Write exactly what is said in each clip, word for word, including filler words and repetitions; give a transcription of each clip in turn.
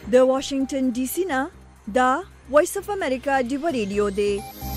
د واشنگټن ډي سي نه دا وایس اف امریکا دیو ریډیو دی.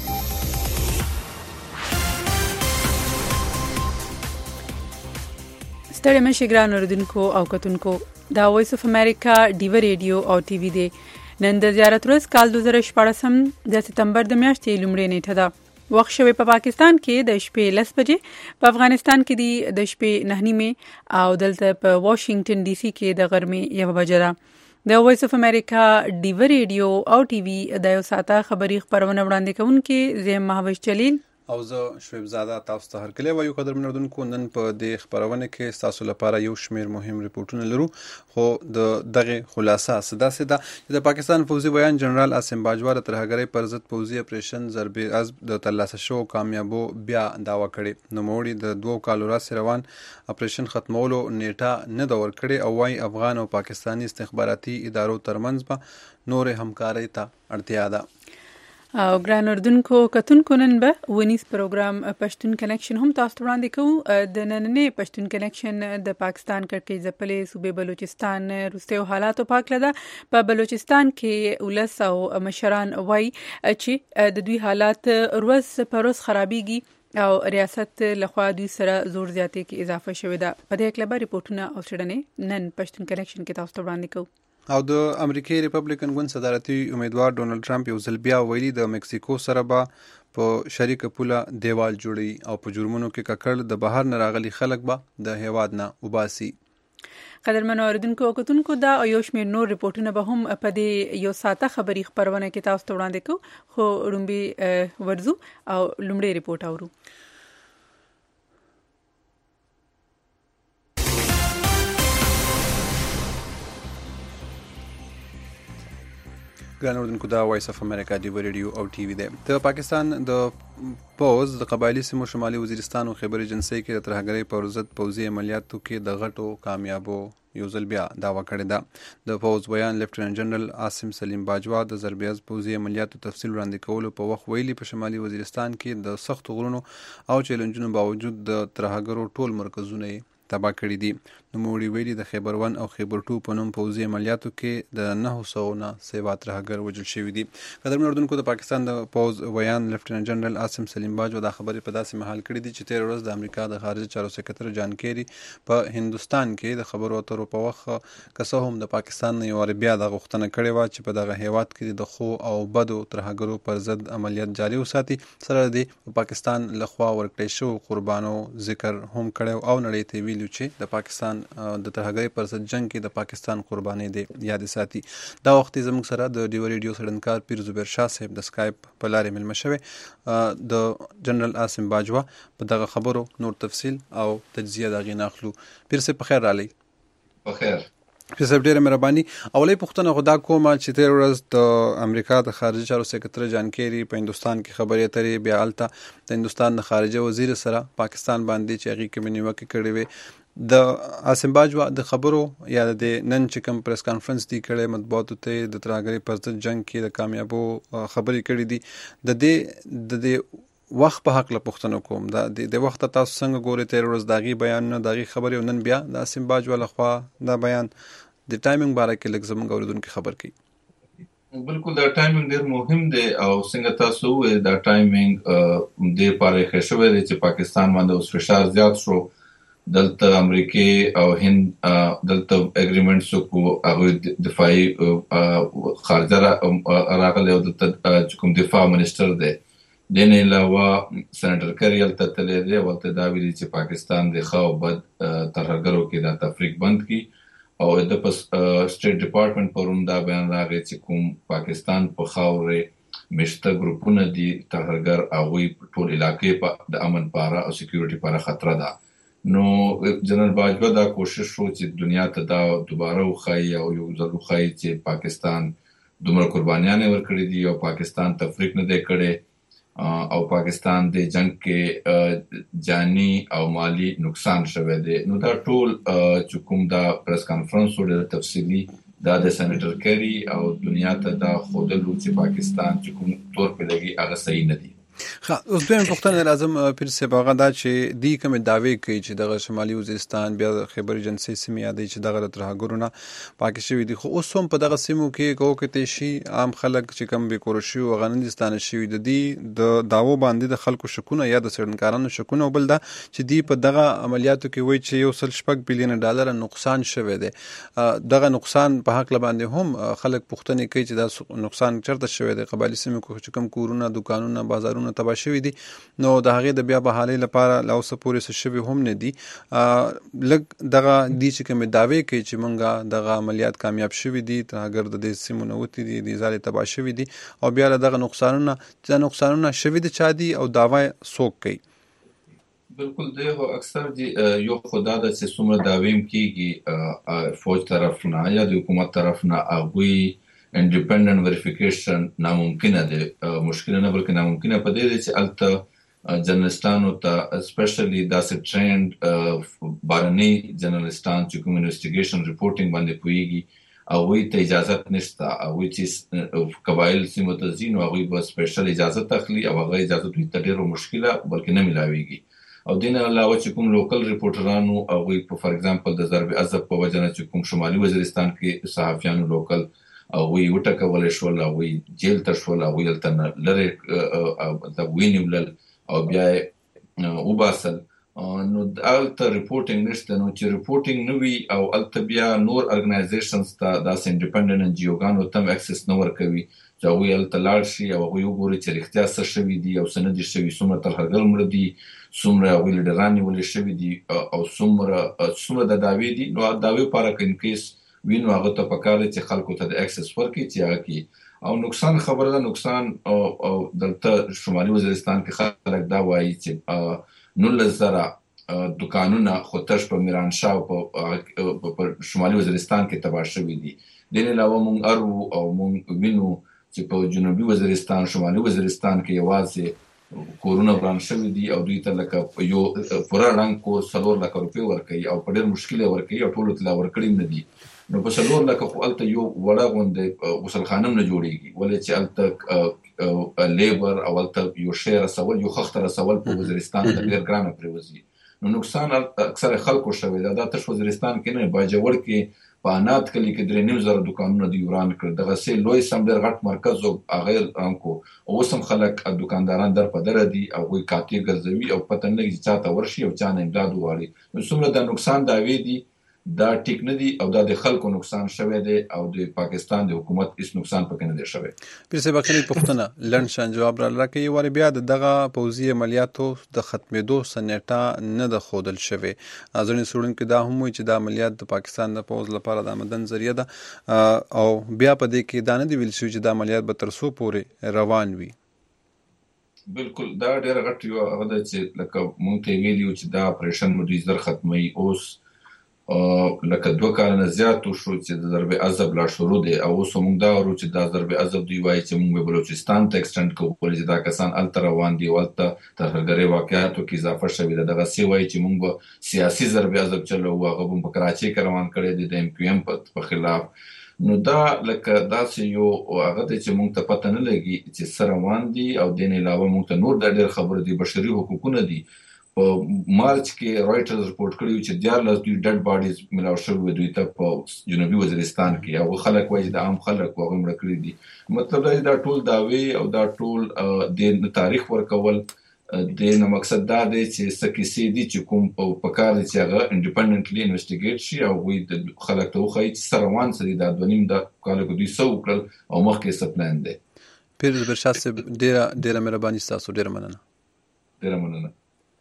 ستړي مشه ګران اوردونکو او کتونکو، دا وایس اف امریکا دیو ریډیو او ټي وي دی. نن د زیارت ورځ کال دوه زره شپږم د سپتمبر د میاشتې لومړۍ نیټه ده. وخت شوی په پاکستان کې د شپې لس بجې، په افغانستان کې دی د شپې نه نیمه او دلته په واشنگټن ډي سي کې د غرمې یو بجه ده. د وایس اف امریکا دیو ریډیو او ټي وي د یو ساعته خبری خبرونه وړاندې کوونکې زم مهوش جلیل او زه شعیب زاده تاسو ته هرکلی وایو. قدر منردونکو، نن په دې خبرونه کې تاسو لپاره یو شمیر مهم ریپورتونه لرو، خو د دغه خلاصه ساده ساده د پاکستان فوزي ویان جنرال عاصم باجوا د ترهګرۍ پر ضد فوزي اپریشن ضربې از د ترلاسه شو کامیابو بیا داوا کړي. نوموړي د دوه کالو راس روان اپریشن ختمولو نیټه نه دا ورکړي او وايي افغان او پاکستاني استخباراتي ادارو ترمنځ به نور همکارۍ ته اړتیا ده. او ګران اردوونکو کتونکو، نن به ونیس پروګرام پښتون کنیکشن هم تاسو وړاندې کوو. د نننې پښتون کنیکشن د پاکستان کړکۍ ځپلې صوبې بلوچستان وروستیو حالاتو په اړه ده. په بلوچستان کې ولس او مشران وایي چې د دوی حالات ورځ په ورځ خرابېږي او ریاست لخوا دوی سره زور زیاتې کې اضافه شوې ده. په دې اړه به ریپورتونه او څېړنې نن پښتون کنیکشن کې تاسو وړاندې کوو. او د امریکای ریپبلیکن ګوند صدارتي امیدوار ډونالد ټرمپ یو ځل بیا ویلي د مکسیکو سره به په شریکه پوله دیوال جوړي او په جرمونو کې ککړ د بهر نه راغلي خلک به د هیواد نه وباسي. قدرمنو اوریدونکو او کتونکو، دا یو شمېر نور ریپورتونه به هم په دې یو ساعته خبري خبرونه کې تاسو ته وړاندې کوو، خو لومړی ورځو او لومړی ریپورت اورو. ګران اردوونکو، دا وایس اف امریکا دیو ریډیو او ټي وي دی. د پاکستان د پوز د قبایلی سیمو شمالي وزیرستان او خیبر ایجنسۍ کې د ترهګرۍ پر ضد پوځي عملیاتو کې د غټو کامیابو یو ځل بیا داوا کړې ده. د پوز بیان لیفټننټ جنرال عاصم سلیم باجوا د ضربیز پوځي عملیاتو تفصیل وړاندې کولو په وخت ویلي په شمالي وزیرستان کې د سختو غرونو او چیلنجونو باوجود د ترهګرو ټول مرکزونه تباه کړي دي. نوموړي ویلي د خیبر ون او خیبر ټو په نوم پوځي عملیاتو کې د نهه سوه نه سوا ترهګر وژل شوي دي. قدرمنو اردوونکو، د پاکستان د پوز ویان لیفټننټ جنرال عاصم سلیم باجوا دا خبرې په داسې مهال کړي دي چې تېره ورځ د امریکا د خارجه چارو سکرټر جان کیری په هندوستان کې د خبرو اترو په وخت که څه هم د پاکستان نه یو وار بیا د غوښتنه کړې وه چې په دغه هیواد کې د ښو او بدو ترهګرو پر ضد عملیات جاري وساتي. سره د پاکستان لخوا ورکړی شوو قربانو ذکر هم کړی او نړۍ ته ویلي چې د پاکستان د ترهګرۍ پر ضد جنگ کې د پاکستان قربانۍ دی یاد ساتي. دا وخت زموږ سره د ډیو ریډیو څېړنکار پیر زبیر شاه صاحب د سکایپ په لارې مېلمه شوی. د جنرال عاصم باجوا په دغه خبرو نور تفصیل او تجزیه د هغې نه اخلو. پیر صاحب په خیر راغلی. په خیر. پیر صاحب ډېره مهرباني. اولۍ پوښتنه خو دا کومه چې تېره ورځ د امریکا د خارجه چارو سکرټر جان کیری په هندوستان کې خبرې اترې، بیا هلته د هندوستان د خارجه وزیر سره پاکستان باندې چې هغې کې نیوکې کړې وې، د عاصم باجوا د خبرو یا د نن چې کوم پریس کانفرنس دی کړی مطبوعاتو ته د ترهګرۍ پر ضد جنگ کې د کامیابو خبرې کړې دي، د دې د دې وخت په هکله پوښتنه کوم. د د وخت تاسو څنګه ګورئ تېره ورځ د هغې بیانونه، د هغې خبرې او نن بیا د عاصم باجوا لخوا دا بیان د ټایمینګ باره کې لږ زموږ اورېدونکي خبر کړي. بالکل دا ټایمینګ ډېر مهم دی او څنګه تاسو وویل دا ټایمینګ ډېر پاره ښه شوی دی چې پاکستان باندې اوس فشار زیات شو. دلته امریکای او هند دلته اګریمنټس وکړو، هغوی دفاعي خارجه راغلی او دلته کوم دفاع منسټر دی دې نه علاوه سینیټر کري هلته تللی دی او هلته دا ویلي چې پاکستان د ښه او بد ترهګرو کې دا تفریق بند کړي او د په سټیټ ډپارټمنټ پرون دا بیان راغی چې کوم پاکستان په خاورې مشته ګروپونه دي ترهګر، هغوی ټول علاقې د امن پاره او سکیورټي پاره خطره ده. نو جنرال باجوا دا کوشش شو چې دنیا ته دا دوباره وښایي او یو ځل وښایي چې پاکستان دومره قربانیانې ورکړي دي او پاکستان تفریق نه دی کړی او پاکستان د جنگ کې جانی او مالی نقصان شوی دی. نو دا ټول چې کوم دا پریس کانفرنس ډېر تفصیلي دا د سینیټر کري او دنیا ته دا ښودلو چې پاکستان چې کوم تور په لګي هغه صحیح نه دی. ښه اوس دویم پوښتنه لازم پیر صاحب هغه دا چې دی کوم دعوی کوي چې دغه شمالي وزیرستان بیا خیبر جنسي سیمې یادې چې دغه ترهګرونه پاکې شوي دي خو اوس هم په دغه سیمو کې کو کې شي عام خلک چې کم به کور شي او غنندستان شي د دې د داوو باندې د خلکو شکونه یا د سړنکارانو شکونه بل دا چې دی په دغه عملیاتو کې وایي چې یو سل شپږ بلین ډالر نقصان شوی دی دغه نقصان په حق باندې هم خلک پوښتنه کوي چې دا نقصان چرته شوی دی قبایلی سیمو کې چې کم کورونه دکانونه بازارونه تبا شوی دي نو د هغې د بیا بحالۍ لپاره لا اوسه پورې څه شوي هم نه دي لږ دغه دي چې کومې دعوې کوي چې موږ دغه عملیات کامیاب شوي دي ترهګر د دې سیمو نه وتي دي د ځالې تباه شوي دي او بیا له دغه نقصانونه چې نقصانونه شوي دي چا دي او دعوه څوک کوي بالکل دی خو اکثر دی یو خدا د چې څومره دعوې کېږي فوج طرف نه یا د حکومت طرف نه هغوی انډیپندنت ویریفیکیشن ناممکنه ده مشکل نه بلکې ناممکنه په دې چې الته جرنالستانو ته اسپیشلی داسې ټرینډ بارني جرنالستان چې کوم انویسټیګیشن ریپورټینګ باندې پوهیږي هغوی ته اجازه نشته هغوی چې قبایل سیمو ته ځي نو هغوی به سپیشل اجازه اخلي او هغه اجازه دوی ته ډېره مشکله بلکې نه ملاویږي او دین علاوه چې کوم لوکل ریپورټرانو هغوی په فار ایگزامپل د ضرب عضب په وجه نه چې کوم شمالي وزیرستان کې صحافیانو لوکل او وی وټکول شول او وی جیل ته شول او وی تل لره د وینیول او بیا وباسل نو الته ریپورټینګ نشته نو چې ریپورټینګ نو وی او الته بیا نور ارګنایزیشنز ته داس انډیپندنت ان جی اوګانو تم اکسس نه ورکوي چې وی الته لاړ شي او وی وګوري چې رښتیا څه شوی دی او سند شوی څومره ترهګر مړ دي څومره ویل ډرانی ولې شوی دي او څومره څومره د داوی دي نو داوی لپاره کې انکیس وینو هغه ته پکاره چې خلکو ته د اکسس ورکړي چې هغه کې او نقصان خبره ده نقصان او او دلته شمالي وزیرستان کې خلک دا وایي چې نولس زره دکانونه خوتش په میرانشاه په شمالي وزیرستان کې تباه شوي دي د نه علاوه مونږ ارو او مونږ وینو چې په جنوبي وزیرستان شمالي وزیرستان کې یوازې کورونه وران شوي دي او دوی ته لکه یو پوره رنګ کور څلور لکه روپۍ ورکوي او په ډېر مشکل یې ورکوي او ټولو ته لا ورکړي نه دي نو په څلور لکه خو الته یو وړه غونډه غسلخانه نه جوړیږي ولې چې الته لیبر او الته یو شی رسول یو خخت رسول په وزیرستان کې ډېر ګرانه پریوزي نو نقصان اکثر خلکو شوی دا د تش وزیرستان کې نه باجوړ کې په انات کلی کې درې نیم زره دکانونه دی وران کړ دغه سه لوی سم ډېر غټ مرکز او غیر انکو او سم خلک دکانداران در په در دي او وی کاټي ګرځوي او پته نه چې چاته ورشي او چا نه امداد وغواړي نو څومره د نقصان داوی دي دا ټیک نه دی او دا د خلکو نقصان شوی دی او د پاکستان د حکومت هیڅ نقصان پکې نه دی شوی پیر صاحب خپل پوښتنه لړن شان جواب را لکه وری بیا دغه پوزي عملیاتو د ختمېدو سنټه نه د خودل شوی ازونی سړون کې دا هم وي چې د عملیات د پاکستان د پوز لپاره د آمدن ذریعہ ده او بیا په دې کې دا نه دی ویل شوی چې د عملیات به تر څو پورې روان وي بالکل دا ډېر غټ یو هغه چې لکه مونږ ته ویلو چې دا اپریشن مو د زر ختمي اوس لکه دوه کاله زیات شو چې د ضرب عضب لا شروع دي او اوس موږ دا ورو چې د ضرب عضب دی وایي چې موږ بلوچستان ته ایکسټند کوو چې دا کسان الته روان دي ولته ترهګري واقعاتو کې اضافه شوی دغه سی وایي چې موږ سیاسي ضرب عضب چلو هغه په کراچي کې روان کړی دي د ام کیو ام په خلاف نو دا لکه داسې یو هغه چې موږ ته پته نه لګي چې سره روان دي او د نه علاوه موږ ته نور د ډېر خبره دي بشري حقوقونه دي په مارچ کې رائټرز رپورټ کړی چې دیارلس دوی ډډ باډیز ملاو شوی دوی ته په جنوبي وزیرستان کې او خلک وایي د عام خلک هغه مړ کړی دي مطلب دا ټول داوی او دا ټول د تاریخ ورکول د نه مقصد دا دی چې سکه دي چې کوم په کار چې هغه انډیپندنتلی انویسټیګیټ شي او وي د خلک ته وخی چې سروان سړي د دونیم د کال کو دوی سو کړل او مخکې سپلان دی پیر برشاد صاحب ډیره ډیره مهرباني تاسو ډیره مننه ډیره مننه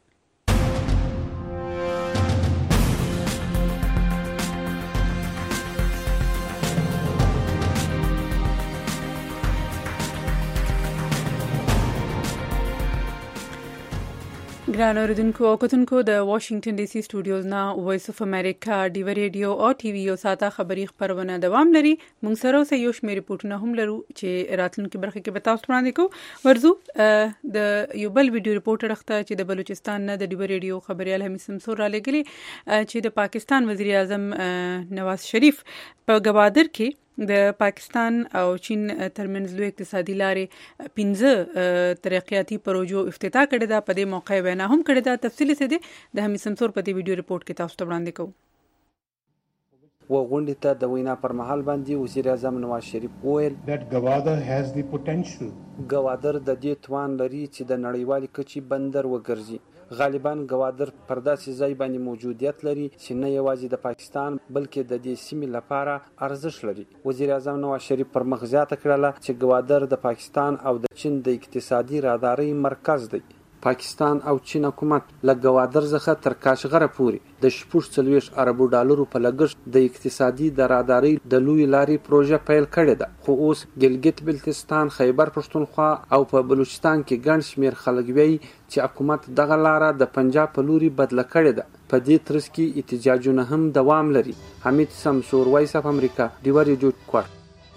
ګران اوریدونکو او کتونکو د واشنگټن ډي سي سټوډیوز نه وایس اف امریکا ډیو ریډیو او ټي وي او ساته خبري خبرونه دوام لري موږ سره اوس یو شمېر ریپورتونه هم لرو چې راتلونکي برخه کې به تاسو وړاندې کوو ورزو د یو بل ویډیو ریپورټر اخته چې د بلوچستان نه د ډیو ریډیو خبريال حمید سمسور را لګلي چې د پاکستان وزیر اعظم نواز شریف په گوادر کې د پاکستان او چین ترمنځ لوی اقتصادي لارې پنځه ترقیاتي پروژو افتتاح کړې ده. په دې موقع وینا هم کړې ده. تفصیل څه دی د حمید سمسور په دې ویډیو ریپورت کې تاسو ته وړاندې کوو. و غونډې ته د وینا پر مهال باندې وزیر اعظم نواز شریف وویل that Gwadar has the potential. ګوادر د دې توان لري چې د نړیوالې کچې بندر وګرځي. غالباً ګوادر پر داسې ځای باندې موجودیت لري چې نه یوازې د پاکستان بلکې د دې سیمې لپاره ارزښت لري. وزیر اعظم نواز شریف پر مخ زیاته کړله چې ګوادر د پاکستان او د چین د اقتصادي رادارۍ مرکز دی. پاکستان او چین حکومت له ګوادر څخه تر کاشغره پورې د شپږ څلوېښت اربو ډالرو په لګښت د اقتصادي د رادارۍ د لوی لارې پروژه پیل کړې ده. خو اوس ګلګت بلتستان، خیبر پښتونخوا او په بلوچستان کې ګڼ شمېر خلک وایي چې حکومت دغه لاره د پنجاب په لوري بدله کړې ده. په دې ترڅ کې احتجاجونه هم دوام لري. حمید سمسور، وایس اف امریکا، ډیوه ریډیو کوټ.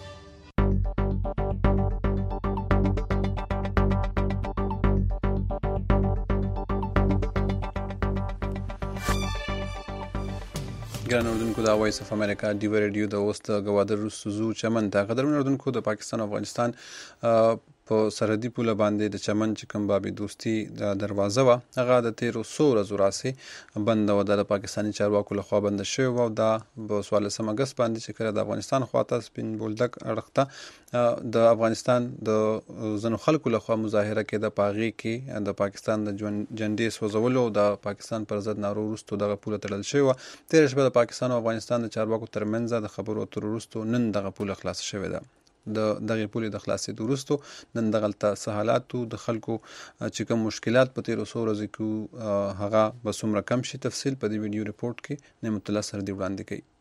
ګران اوردونکو د وایس اف امریکا ډیوه ریډیو د اوس د ګوادر سوزو چمن ته قدرمن اوردونکو د پاکستان او افغانستان په سرحدي پوله باندې د چمن چې کوم بابي دوستي د دروازه وه هغه د تیرو څو ورځو راهیسې بنده وه. د پاکستاني چارواکو لخوا بنده شوې وه او دا په څوارلسم اګست باندې چې کله د افغانستان خواته سپین بولدک اړخ ته د افغانستان د ځینو خلکو لخوا مظاهره کېده. په هغې کې د پاکستان د جنډې سوځولو او د پاکستان پر ضد نارو وروستو دغه پوله تړل شوې وه. تېره شپه د پاکستان او افغانستان د چارواکو ترمنځ د خبرو اترو وروستو نن دغه پوله خلاصه شوې ده. د دغه پولې د خلاصېدو وروستو نن دغلته څه حالات و، د خلکو چې کوم مشکلات په تېرو څو ورځو کې هغه به څومره کم شي، تفصیل په دې ویډیو ریپورټ کې نعمت الله سردي وړاندې کوي.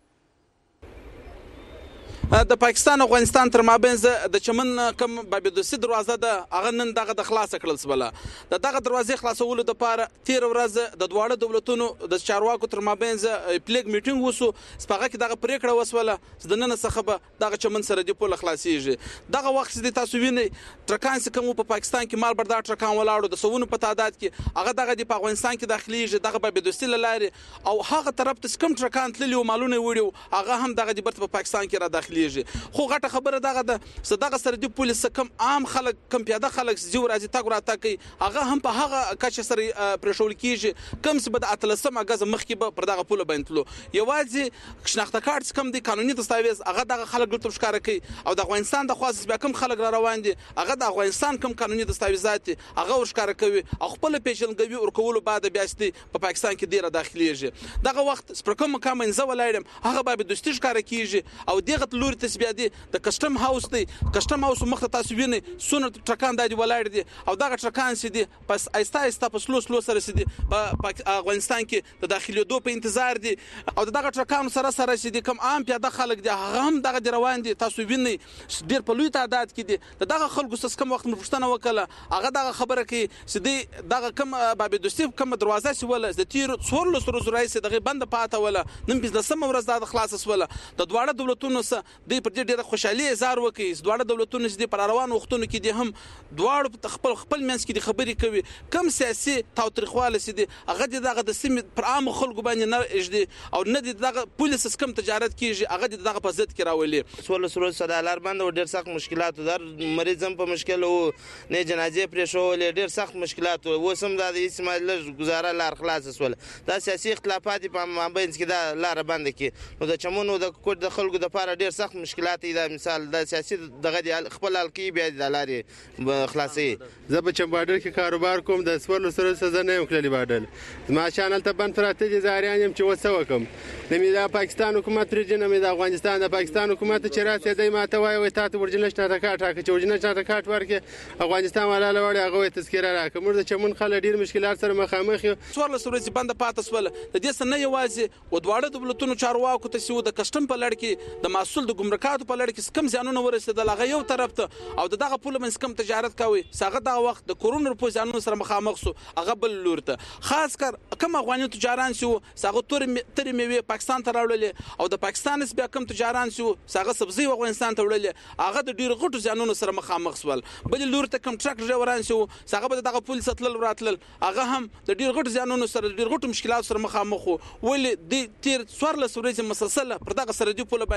د پاکستان او افغانستان تر مابین د چمن کوم بابدوسي دروازه ده هغه نن دغه د خلاصه کړل سبله. د دغه دروازې خلاصولو لپاره تیر ورځ د دواړو دولتونو د چارواکو تر مابین پلیګ میټینګ وسو. سپاغه کې دغه پریکړه وسوله د نن څخه به دغه چمن سره دی پوله خلاصيږي. دغه وخت د تاسو ویني ټرکان کوم په پاکستان کې مال بردار ټرکان ولاړو د سونو په تعداد کې هغه دغه د افغانستان کې داخليږي. دغه بابدوسي لاري او هغه طرف ته کوم ټرکان تللی او مالونه وړي هغه هم دغه د برت په پاکستان کې را داخلي. خو غټه خبره دغه ده صدقه سره دی پولیس کم عام خلک کم پیاده خلک زیو راځي تاګ را تاکي هغه هم په هغه کچ سره پرشول کیږي کم څه بد اتلسم اگاز مخکې به پر دغه پوله باندې تلو یوازې شناخته کارت کم دی قانوني دستاویز هغه دغه خلک دلته ښکار کوي او د افغانستان د خاص بیا کم خلک را روان دي هغه د افغانستان کم قانوني دستاویزات هغه ښکار کوي او خپل پیژنګوي ورکول بعد بیا ستي په پاکستان کې ډیره داخليږي. دغه وخت سپرکم مقام انځ ولایم هغه به دوستي ښکار کیږي او دغه لوري تسبیح دی د کسٹم هاوس دی کسٹم هاوس مخته تاسو ویني سونه ټرکان د ولاړ دي او دغه ټرکان سي دي پس آیستا آیستا په سلو سلو سره سي دي په افغانستان کې د داخلي دوه په انتظار دي او دغه ټرکان سره سره سي دي کوم عام پیاده خلک دي هغه هم دغه روان دي تاسو ویني ډیر په لوی تعداد کې دي دغه خلکو سس کوم وخت مفشتنه وکړه هغه دغه خبره کې سي دي دغه کوم باب دوستي کوم دروازه سي ولا د تیر څور لسر رئیس دغه بند پاته ولا نن په سم ورځ د خلاص ولا د دواړه دولتونو سره د پر ډیره خوشحالي اظهار وکړي. دواړه دولتونو چې په روان وختونو کې دي هم دواړو خپل خپل منځ کې د خبرې کوي کم سیاسي تاوتریخواله سي دي هغه دغه د سیمې پر عام خلکو باندې نه اجدي او نه دغه پولیس کم تجارت کیږي هغه دغه په ضد کې راولي. سول سرو صدالر باندې ډیر سخت مشکلات در مریضم په مشکل او نه جنازې پرې شو ډیر سخت مشکلات و سم د اسماعیل گزاره لار خلاص سول دا سیاسي اختلافات په مابین کې دا لار باندې کې نو د چمنو د کوټ د خلکو د لپاره ډیر سخت مشکلات دا مثال د سیاسي دغه د خپل حلقي بیا د لارې خلاصي زه په چم بارډر کې کاروبار کوم د سپورل سره سزا نه یم کړلی بارډر ما چانل ته بند پراته دي زاریان يم چې وسو کوم د می د پاکستان حکومت رجنه می د افغانستان د پاکستان حکومت چې راځي د ما ته وای وای تاسو ورجنه شنه کاټ راکې چې ورجنه شنه کاټ ورکې افغانستان ولا لوړ هغه تذکره راکې موږ د چمن خل ډیر مشکلات سره مخامخ یو سوال سره بند پاتې سول د دې سره نه یوازې و دواړه دولتونو چارواکو ته سیو د کسٹم په لړ کې د مسول د ګمرکاتو په لړ کې کم ځانونه ورسېدل هغه یو طرف ته او دغه پوله منځ کم تجارت کوي هغه دغه وخت د کورونا په ځانونو سره مخامخ سو هغه بل لور ته خاص کر کوم افغاني تجاران سو هغه تور تر میوه پاکستان ته راوړل او د پاکستان بیا کوم تجاران سو هغه سبزی افغانستان ته وړل هغه د ډیر غټو ځانونو سره مخامخ سول بل لور ته کوم ټرک ډرایوران سو هغه به دغه پولیس تلل راتلل هغه هم د ډیر غټو ځانونو سره ډیر غټو مشکلات سره مخامخ ول د تیر څوارلس ورځې مسلسل پر دغه سره دی پوله باندې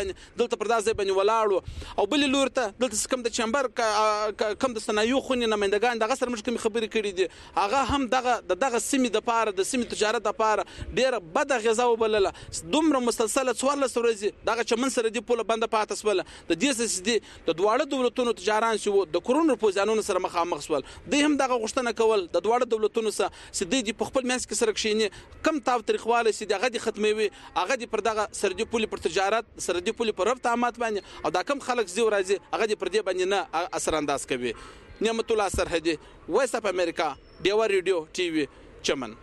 دلته پر داسې باندې ولاړو او بل لور ته دلته کوم د چمبر کوم د صنایعو خونې نمائندګان دغه سره موږ کوم خبرې کړې دي هغه هم دغه دغه سیمې د پاره د سیمې تجارت د پاره ډیره بده غذا وبلله دومره مسلسله څوارلس ورځې دغه چمن سره دی پوله بنده پاتې سول د دې سس دي د دواړه دولتونو تجاران شو د کرونا پوزانونو سره مخامخ سول دوی هم دغه غوښتنه کول د دواړه دولتونو سره سدي دي په خپل منځ کې سره کښینی کم تاو تاریخواله سي دغه دي ختموي هغه دي پر دغه سردي پولی پر تجارت سردي پولی پر رفت عامات باندې او دا کم خلک زیو راځي هغه دي پر دې باندې نه اثر انداز کوي نعمت الله سرحدي وایس اف امریکا دیوا ریډیو ټي وي چمن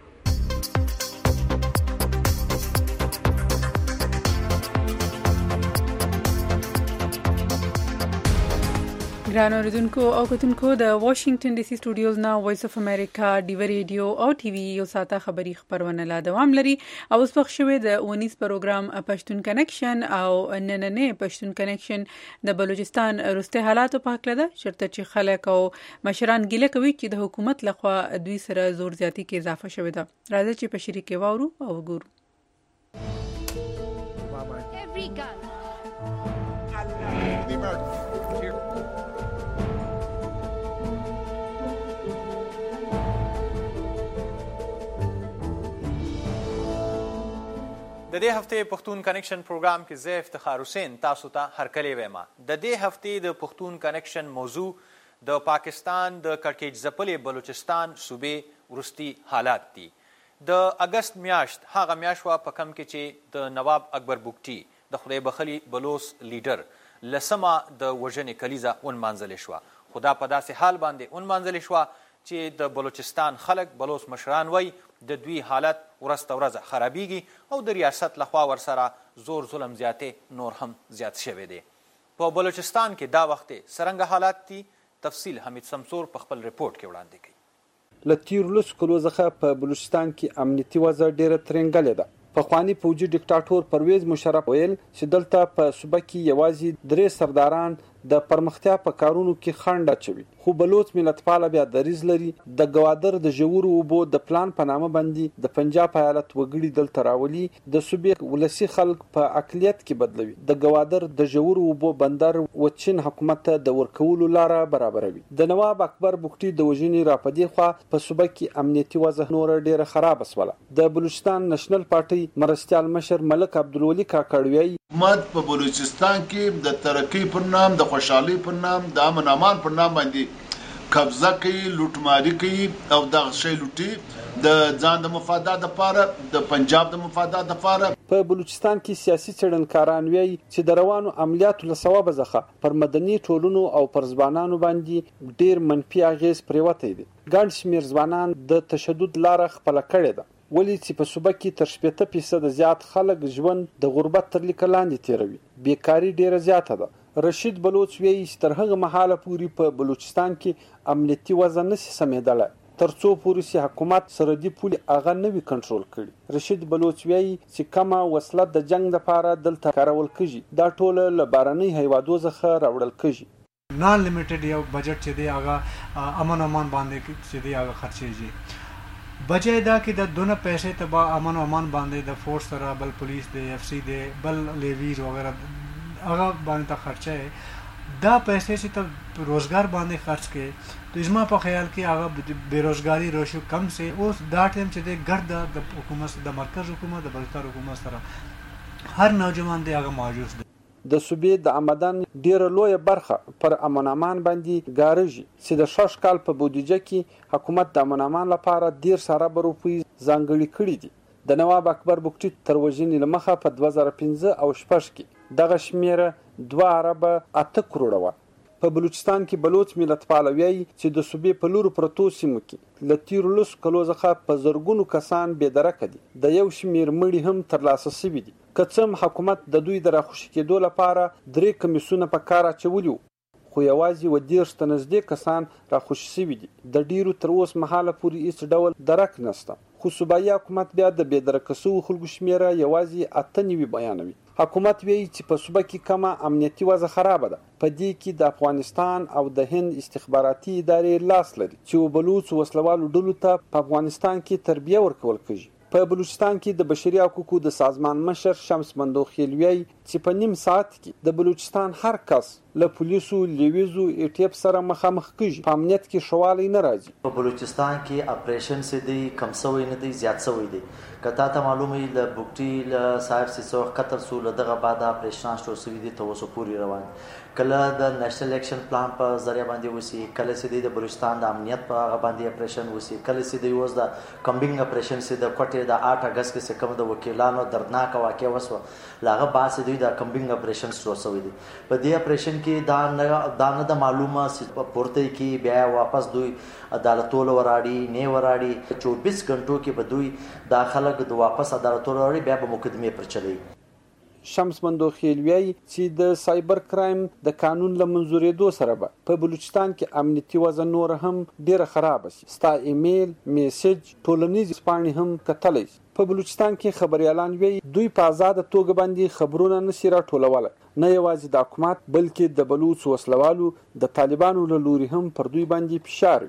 ګران اوریدونکو او کتونکو د واشنگټن ډي سي سټوډیوز نه وایس اف امریکا ډیو ریډیو او ټي وي یو ساته خبری خبرونه لا دوام لري او اوس وخت شوه د ونیس پروګرام پښتون کنیکشن او نننې پښتون کنیکشن د بلوچستان روسته حالات په اړه ده شرط چې خلک او مشران ګیله کوي چې د حکومت لخوا دوی سره زور زیاتی کې اضافه شوه ده راځي چې په شریکه واورو او وګورو د دې هفته پښتون کنیکشن پروګرام کې زه افتخار حسین تاسو ته هرکلی وایم. د دې هفته د پښتون کنیکشن موضوع د پاکستان د کړکېچ ځپلې بلوچستان صوبې وروستي حالات دي. د اګست میاشت هغه میاشت وه په کم کې چې د نواب اکبر بوګټي د خدای بخلي بلوچ لیډر لسمه د وژنې کلیزه ونمانځلې شوه، خو دا په داسې حال باندې ونمانځلې شوه چې د بلوچستان خلک بلوچ مشران وایي د دوی حالت ورځ ته ورځ خرابیږي او د ریاست لخوا ورسره زور ظلم زیاتې نور هم زیات شوی دی. په بلوچستان کې دا وخت څرنګه حالات دي تفصیل حمید سمسور په خپل رپورټ کې وړاندې کوي. له تیرلسو کلو څخه په بلوچستان کې امنیتي وضع ډیره ترنګلې ده. پخوانی پوجي ډیکټاتور پرویز مشرف ویل چې دلته په صوبه کې یوازې درې سرداران د پرمختیا په کارونو کې خنډ اچوي، خو بلوچ ملتپاله بیا دریځ لري. د ګوادر د ژورو اوبو د پلان په نامه باندې د پنجاب ایالت وګړي دلته راولي، د صوبې ولسي خلک په اقلیت کې بدلوي. د ګوادر د ژورو اوبو بندر و چین حکومت ته د ورکولو لاره برابروي. د نواب اکبر بوګټي د وژنې راپدې خوا په صوبه کې امنیتي وضع نور ډیره خراب شوله. د بلوچستان نېشنل پارټي مرستیال مشر ملک عبدالولي کاکړوی حکومت په بلوچستان کې د ترقی پر نام د خوشحالي پر نام د امن امان پر نام باندې قبضه کوي، لوټماری کوي او د شی لوټي د ځان د مفادات لپاره د پنجاب د مفادات لپاره. په بلوچستان کې سیاسي څېړنکاران وایي چې د روانو عملیاتو له سببه څخه پر مدني ټولنو او پر ځوانانو باندې ډیر منفي اغیز پریوتی دی. ګڼ شمېر ځوانان د تشدد لاره خپله کړې ده، ولې چې په صوبه کې تر شپېته فیصده زیات خلک ژوند د غربت تر لیکه لاندې تیروي. بیکاري ډیره زیاته ده. رشید بلوچ وایي چې تر هغه مهاله پورې په بلوچستان کې امنیتي وضع نشي سمېدلی تر څو پورې چې حکومت سرحدي پولې هغه نه وي کنټرول کړي. رشید بلوچ وایي چې کومه وسله د جنګ لپاره دلته کارول کېږي دا ټوله له بهرنۍ هیوادو څخه راوړل کېږي. نان لیمیټډ یو بجټ چې دی هغه امن امان باندې چې دی هغه خرچېږي. بجای دا کې د دونه پیسې ته به امن امان باندې د فورس سره بل پولیس دی اف سی دی بل لیویز وغیرہ هغه باندې ته خرچه دا پیسې چې ته روزګار باندې خرچ کې تو زما په خیال کې هغه بیروزګاری روشو کم سي. اوس دا ټیم چې د ګرد د حکومت د مرکز حکومت د بلوچستان حکومت سره هر نوجوان دی هغه موجود دی. د صوبې د آمدن ډیره لویه برخه پر امن امان باندې ګارږي چې د شش کال په بودیجه کې حکومت د امن امان لپاره ډیر سره روپۍ ځانګړي کړي دي. د نواب اکبر بوګټي تر وژنې له مخه په دوه زره پنځه او شپږ کې دغه شمیره دوه اربه اته کروړه وه. په بلوچستان کې بلوچ ملتپاله وایي چې د صوبې په لورو پرتو سیمو کې له تیرلسو کلو څخه په زرګونو کسان بېدرکه دي. د یو شمېر مړي هم ترلاسه شوي دي. که څه هم حکومت د دوی د راخوشي کېدو لپاره درې کمیسونه په کار اچولي وو، خو یوازې اووه دېرش ته نږدې کسان راخوشي شوي دي. د ډیرو تر اوس مهاله پورې هېڅ ډول درک نشته، خو صوبایي حکومت بیا د بېدرکه شوو خلکو شمېره یوازې اته نوي بیانوي. حکومت وایي چې په صوبه کې کمه امنیتي وضع خرابه ده. په دې کې د افغانستان او د هند استخباراتي ادارې لاس لري چې بلوچ وسلوالو ډلو ته په افغانستان کې تربیه ورکول کېږي. په بلوچستان کې د بشري حقوقو د سازمان مشر شمس مندو خیلوی چې په نیم ساعت کې د بلوچستان هر کس له پولیسو لیویزو ایټیپ سره مخامخ کیږي په امنیت کې شوالی نه راځي. په بلوچستان کې اپریشن سي دی کم سوی نه دی زیات سوی دی. کته ته معلومه ل بوکټي ل صاحب سي څو قطر سو له دغه بعد اپریشن شروع سوی دی ته وسو پوری روان کله د نېشنل اکشن پلان په ذریعہ باندې وسی کله سي د بلوچستان د امنیت په هغه باندې اپریشن وسی کله سي د یوز د کمبینګ اپریشن سي د کوټه د آټ اگست کې کوم د وکیلانو دردناک واقع وسو لاغه باس دوی د کمبینګ اپریشن شروع سوی دی. په دې اپریشن کې دا دا نه د معلومه پورته کې بیا واپس دوی عدالتونو وراړي نه وراړي چوبیس غنټو کې به دوی داخله د واپس عدالتونو وراړي بیا به مقدمه پر چلی. شمس مندو خیلوی چې د سایبر کرایم د قانون له منځورېدو سره به په بلوچستان کې امنیتي وضع نور هم ډیره خراب شي. ستا ایمیل میسج ټولنیز پاڼې هم کتلی. په بلوچستان کې خبريالان وی دوی په آزاد توګه باندې خبرونه نشي راټولول، نه یوازې د حکومت بلکې د بلوچ وسلوالو د طالبانو له لوري هم پر دوی باندې فشار.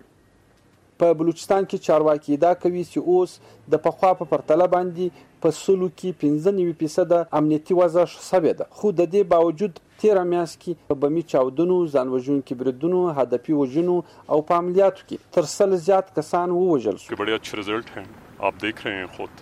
په بلوچستان کې چارواکي دا کوي چې اوس د پخوا په پرتله باندې په سلو کې پنځه نوي فیصد امنیتي وضع شوې ده، خو د دې باوجود تیره میاشت کې په بمي چاودنو، ځانوژونکي بریدونو، هدفي وژنو او په عملیاتو کې تر سل زیات کسان ووژل شو. بڑے اچھے رزلٹ ہیں، آپ دیکھ رہے ہیں خود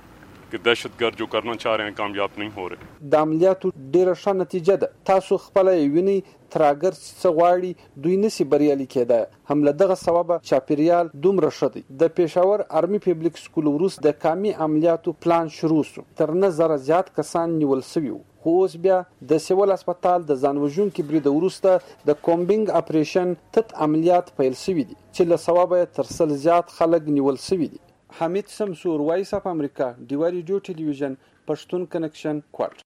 کہ دہشت گرد جو کرنا چاہ رہے ہیں کامیاب نہیں ہو رہے. د عملیاتو ډیره ښه نتیجه ده. تاسو خپل ویني تراګر څه غواړي دوی نسی بریالي کېده. هم له دغه سبب چاپیریال دومره ښه دی. د پېښور آرمي پبلک سکول وروسته د کامي عملیاتو پلان شروع شو. تر نه زره زیات کسان نیول شوي وو. خو اوس بیا د سیول هسپتال د ځانوژونکي برید وروسته د کومبینګ اپریشن تت عملیات پیل شوي دي چې له سببه تر سل زیات خلک نیول شوي دي. حمید سمسور، وایس اف امریکا، ډیوا ریډیو ټلویزیون، پښتون کنکشن، کوټ.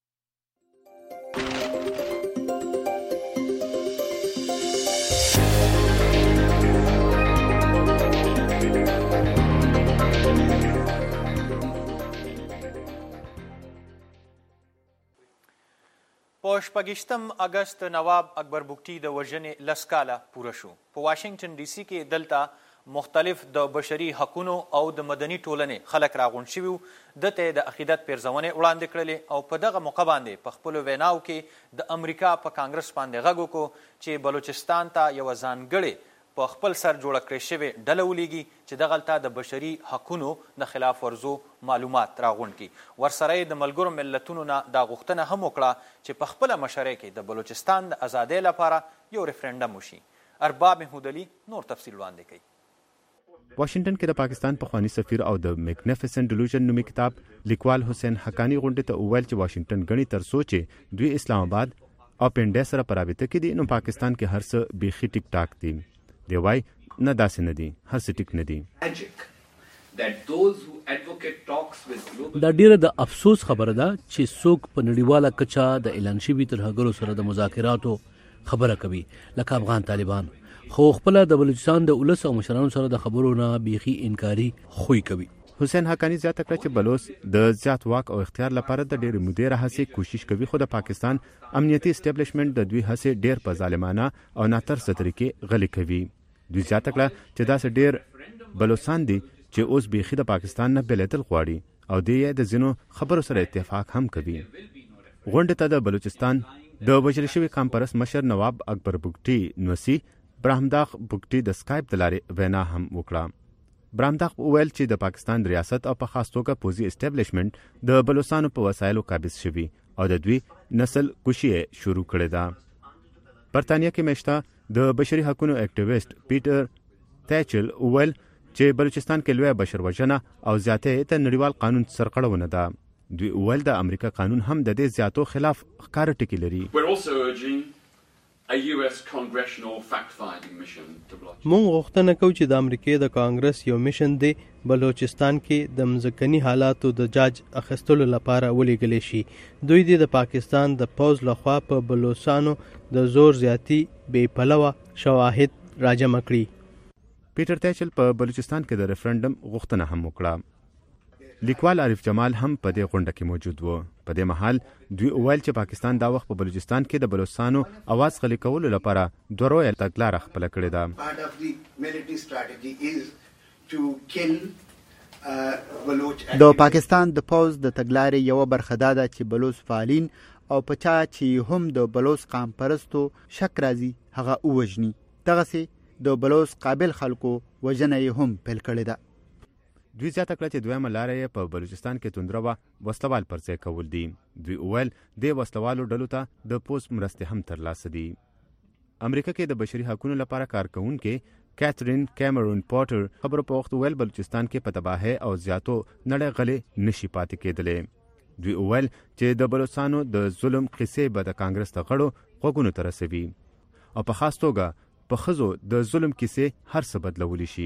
په شپږیشتم اګست نواب اکبر بوکټي د وژنې لس کاله پوره شو. په واشنگټن ډي سي کې دلته مختلف د بشري حقونو او د مدني ټولنې خلک راغونډ شوي وو. ده ته د عقیدت پیرزونې وړاندې کړلې او په دغه موقع باندې په خپلو ویناو کې د امریکا په کانګرس باندې غږ وکړو چې بلوچستان ته یوه ځانګړې په خپل سر جوړه کړې شوې ډله ولیږي چې دغلته د بشري حقونو د خلاف ورزو معلومات راغونډ کړي. ورسره یې د ملګرو ملتونو نه دا غوښتنه هم وکړه چې په خپله مشرۍ کې د بلوچستان د ازادۍ لپاره یو ریفرنډم وشي. ارباب محمودعلي نور تفصیل وړاندې کوي. واشنگټن کې د پاکستان پخوانی سفیر او د میګنیفیسنٹ ډیلوژن نومي کتاب لیکوال حسین حقانی غونډې ته وویل چې واشنگټن غني تر سوچې دوی اسلام آباد او پنډه سره په رابطه کې دي، نو پاکستان کې هر څه بیخي ټیک ټاک دي. دی وای نه داسې نه دي، هر څه ټیک نه دي. دا ډیره د افسوس خبره ده چې څوک په نړیواله کچه د اعلان شوي ترهګرو سره د مذاکراتو خبره کوي لکه افغان طالبان، خو خپل د بلوچستان د ولس او مشرانو سره د خبرو نه بیخي انکاري خوی کوي. حسین حقانی زیاته کړه چې بلوچ د زیات واک او اختیار لپاره د ډېر مودې راهڅې کوشش کوي، خو د پاکستان امنیتي اسټابلیشمنت د دوی هڅې ډېر په ظالمانه او ناترسه طریقې غلي کوي. دوی زیاته کړه چې داسې ډېر بلوچستان دي چې اوس بیخي د پاکستان نه بېلېدل غواړي او دوی د ځینو خبرو سره اتفاق هم کوي. غونډې ته د بلوچستان د وژل شوي کانفرنس مشر نواب اکبر بوکټي نوسی براهمداغ بوکټي د سکایپ د لارې وینا هم وکړه. براهمداغ وویل چې د پاکستان ریاست او په خاص توګه پوځي اسټابلیشمنت د بلوچستانو په وسایلو قابض شوي او د دوی نسل کشي شروع کړې ده. برطانیه کې میشته د بشري حقوقو اکټیویسټ پیټر تیچل وویل چې بلوچستان کې لویه بشر وژنه او زیاتې ته نړیوال قانون سرغړونه ده. دوی وویل د امریکا قانون هم د دې زیاتو خلاف ښکاره ټکي لري. مونږ غوښتنه کوو چې د امریکای د کانګرس یو میشن دی بلوچستان کې د مځکني حالاتو د جاج اخیستلو لپاره ولېږلی شي. دوی د پاکستان د پوځ لخوا په بلوچستانو د زور زیاتی بې پلوه شواهد راجمع کړي. پیټر تیچل په بلوچستان کې د ریفرنډم غوښتنه هم وکړه. لیکوال عارف جمال هم په دې غونډه کې موجود و. په دې مهال دوی وویل چې پاکستان دا وخت په بلوچستان کې د بلوچستانو اواز غلي کولو لپاره دوه رویه تګلاره خپله کړې ده. د پاکستان د پوز د تګلارې یو برخه دا ده چې بلوچ فعالین او پچا چې هم د بلوچ قام پرستو شک راځي هغه ووجني دغه د بلوچ قابل خلکو وجنه هم پیل کړی ده. دوی زیاته کړه چې دویمه لاره یې په بلوچستان کې توندروه وسلوال پر ځای کول دي. دوی وویل دې وسلوالو ډلو ته د پوز مرستې هم ترلاسه دي. امریکا کې د بشري حقوقو لپاره کارکونکي کیترین کیمرون پورټر خبرو په وخت ویل بلوچستان کې په تباهۍ او زیاتو نړۍ غلې نشي پاتې کېدلی. دوی ویل چې د بلوچستانو د ظلم قصې به د کانګرس د غړو غوږونو ته رسوي او په خاص توګه په ښځو د ظلم کیسې هر څه بدلولی شي.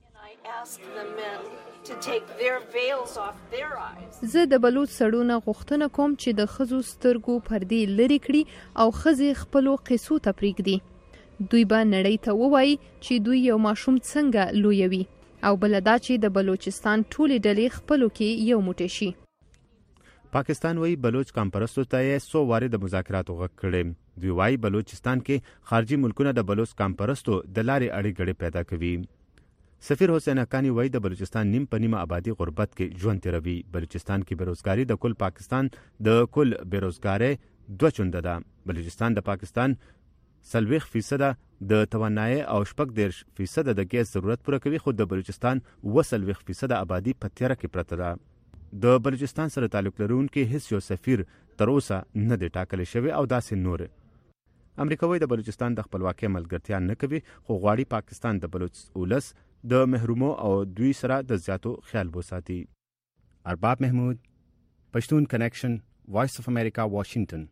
زه د بلوچ سړونه غوښتنه کوم چې د ښځو سترګو پردې لرې کړي او ښځې خپلو قصو ته پرېږدي. دوی به نړۍ ته ووایي چې دوی یو ماشوم څنګه لویوي او بله دا چې د بلوچستان ټولې ډلې خپلو کې یو موټی شي. پاکستان وایي بلوچ کامپرستو ته یې څو وارې د مذاکراتو غږ کړی. دوی وایي بلوچستان کې خارجي ملکونه د بلوچ کامپرستو د لارې اړې ګړې پیدا کوي. سفیر حسین حقانی وایي د بلوچستان نیم په نیمه آبادي غربت کې ژوند تیروي. بلوچستان کې بیروزګاري د کل پاکستان د کل بیروزګارۍ دوه چنده ده. بلوچستان د پاکستان څلوېښت فیصده د توانایي او شپږ دېرش فیصده د ګیس ضرورت پوره کوي، خو د بلوچستان اوه څلوېښت فیصده آبادي په تیاره کې پرته ده. د بلوچستان سره تعلق لرونکي هیڅ یو سفیر تر اوسه نه دی ټاکلی شوی او داسې نور. امریکا وایي د بلوچستان د خپلواکۍ ملګرتیا نه کوي، خو غواړي پاکستان د بلوچ اولس د محرومو او دوی سره د زیاتو خیال وساتي. ارباب محمود، پښتون کنیکشن، وایس اف امریکا، واشنگټن.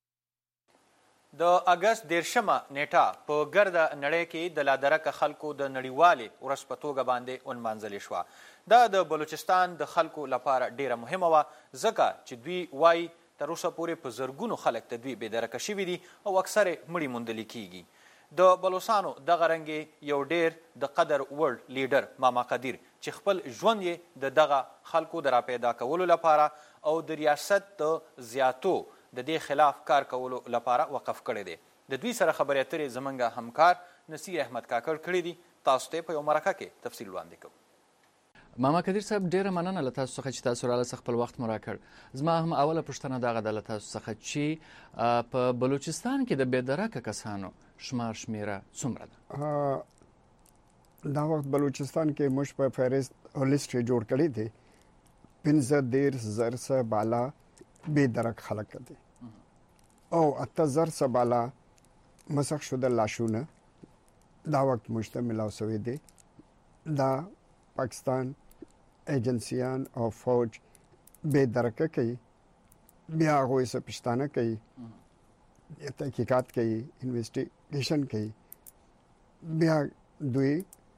د اګست دیرشمه نیټه په ګرده نړۍ کې د لادرکه خلکو د نړیوالې ورځ په توګه باندې ونمانځلې شوه. دا د بلوچستان د خلکو لپاره ډیره مهمه وه ځکه چې دوی وایي تر اوسه پورې په زرګونو خلک ته دوی بېدرکه شوي دي او اکثر یې مړي موندلي کیږي. د بلوچستانو دغه رنګې یو ډیر د قدر وړ لیډر ماما قدیر چې خپل ژوند یې د دغه خلکو د راپیدا کولو لپاره او د ریاست د زیاتو د دې خلاف کار کولو لپاره وقف کړی دی. د دوی سره خبرې اترې زموږ همکار نصیر احمد کاکړ کړی دي. تاسو ته په یو مرکه کې تفصیل وړاندې کوو. ماما قدیر صاحب ډیره مننه له تاسو څخه چې تاسو راله خپل وخت مو راکړ. زما هم اوله پوښتنه دغه ده له تاسو څخه چې په بلوچستان کې د بېدرکه کسانو شمار شمیره څومره ده؟ دا وخت بلوچستان کې موږ په فهرست لیست جوړ کړی دی. پنځه دېرش زر څه بالا بېدرک خلک دي او اته زر څه بالا مسخ شده لاشونه دا وخت موږ ته ملاو شوي دي. دا پاکستان ایجنسیان او فوج بېدرکه کوي، بیا هغوی څه پوښتنه کوي، تحقیقات کوي، انویسټیګیشن کوي، بیا دوی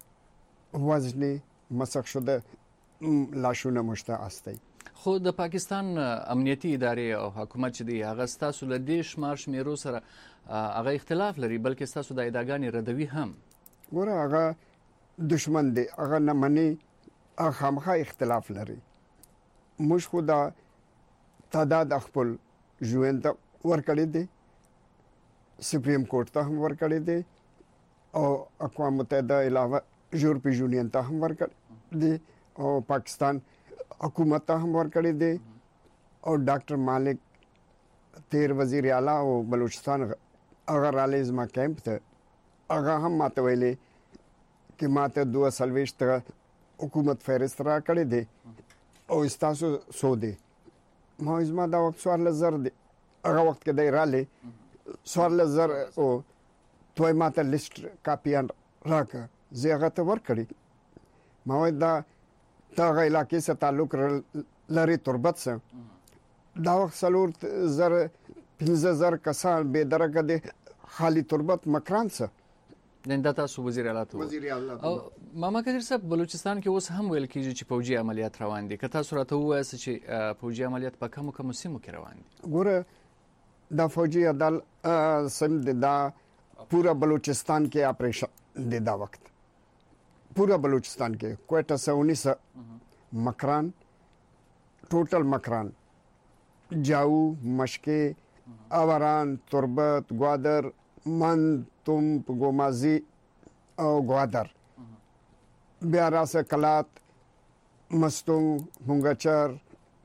وزنی مسخ شده لاشونه موږ ته استوي. خو د پاکستان امنیتي ادارې او حکومت چې دی هغه ستاسو له دې شمار شمیرو سره هغه اختلاف لري، بلکې ستاسو د ادعاګانې ردوي هم. ګوره هغه دشمن دی، هغه نه مني، هغه خامخا اختلاف لري. موږ خو دا تعداد خپل ژوند ته ورکړی دی، سپریم کورټ ته هم ورکړی دی او اقوام متحده علاوه یورپی یونین ته هم ورکړی دی او پاکستان حکومت ته هم ورکړی دی او ډاکټر مالک تیر وزیر اعلی او بلوچستان هغه رالی زما کیمپ ته هغه هم ماته ویلي چې ماته دوه څلوېښت حکومت فهرست را کړی دی او ستاسو څو دی. ما زما دا وخت څوارلس زر دی، هغه وخت کې دی رالی څوارلس زر او توی ماته لیست کاپیان راکړه، زه هغه ته ورکړی. ما وایي دا دا هغه علاقې سره تعلق لري تربت سره. دا وخت څلور زر پنځه زر کسان بېدرکه دي خالي تربت مکران سره. دا تاسو وزیر اعلی ته وزیر اعلی او ماما قدیر صاحب بلوچستان کې اوس هم ویل کېږي چې پوجي عملیات روان دي. که تاسو راته ووایاست چې پوجي عملیات په کومو کومو سیمو کې روان دي؟ ګوره دا فوجي عدال سم دی، دا پورا بلوچستان کې آپریشن دی. دا وخت پورا بلوچستان کې کوئٹہ سے انیس مکران، ټوټل مکران، جاو، مشکې، اوران، تربت، گوادر، من، تمپ، گومازی او گوادر، بیا راسه کلات، مستونګ مونګچر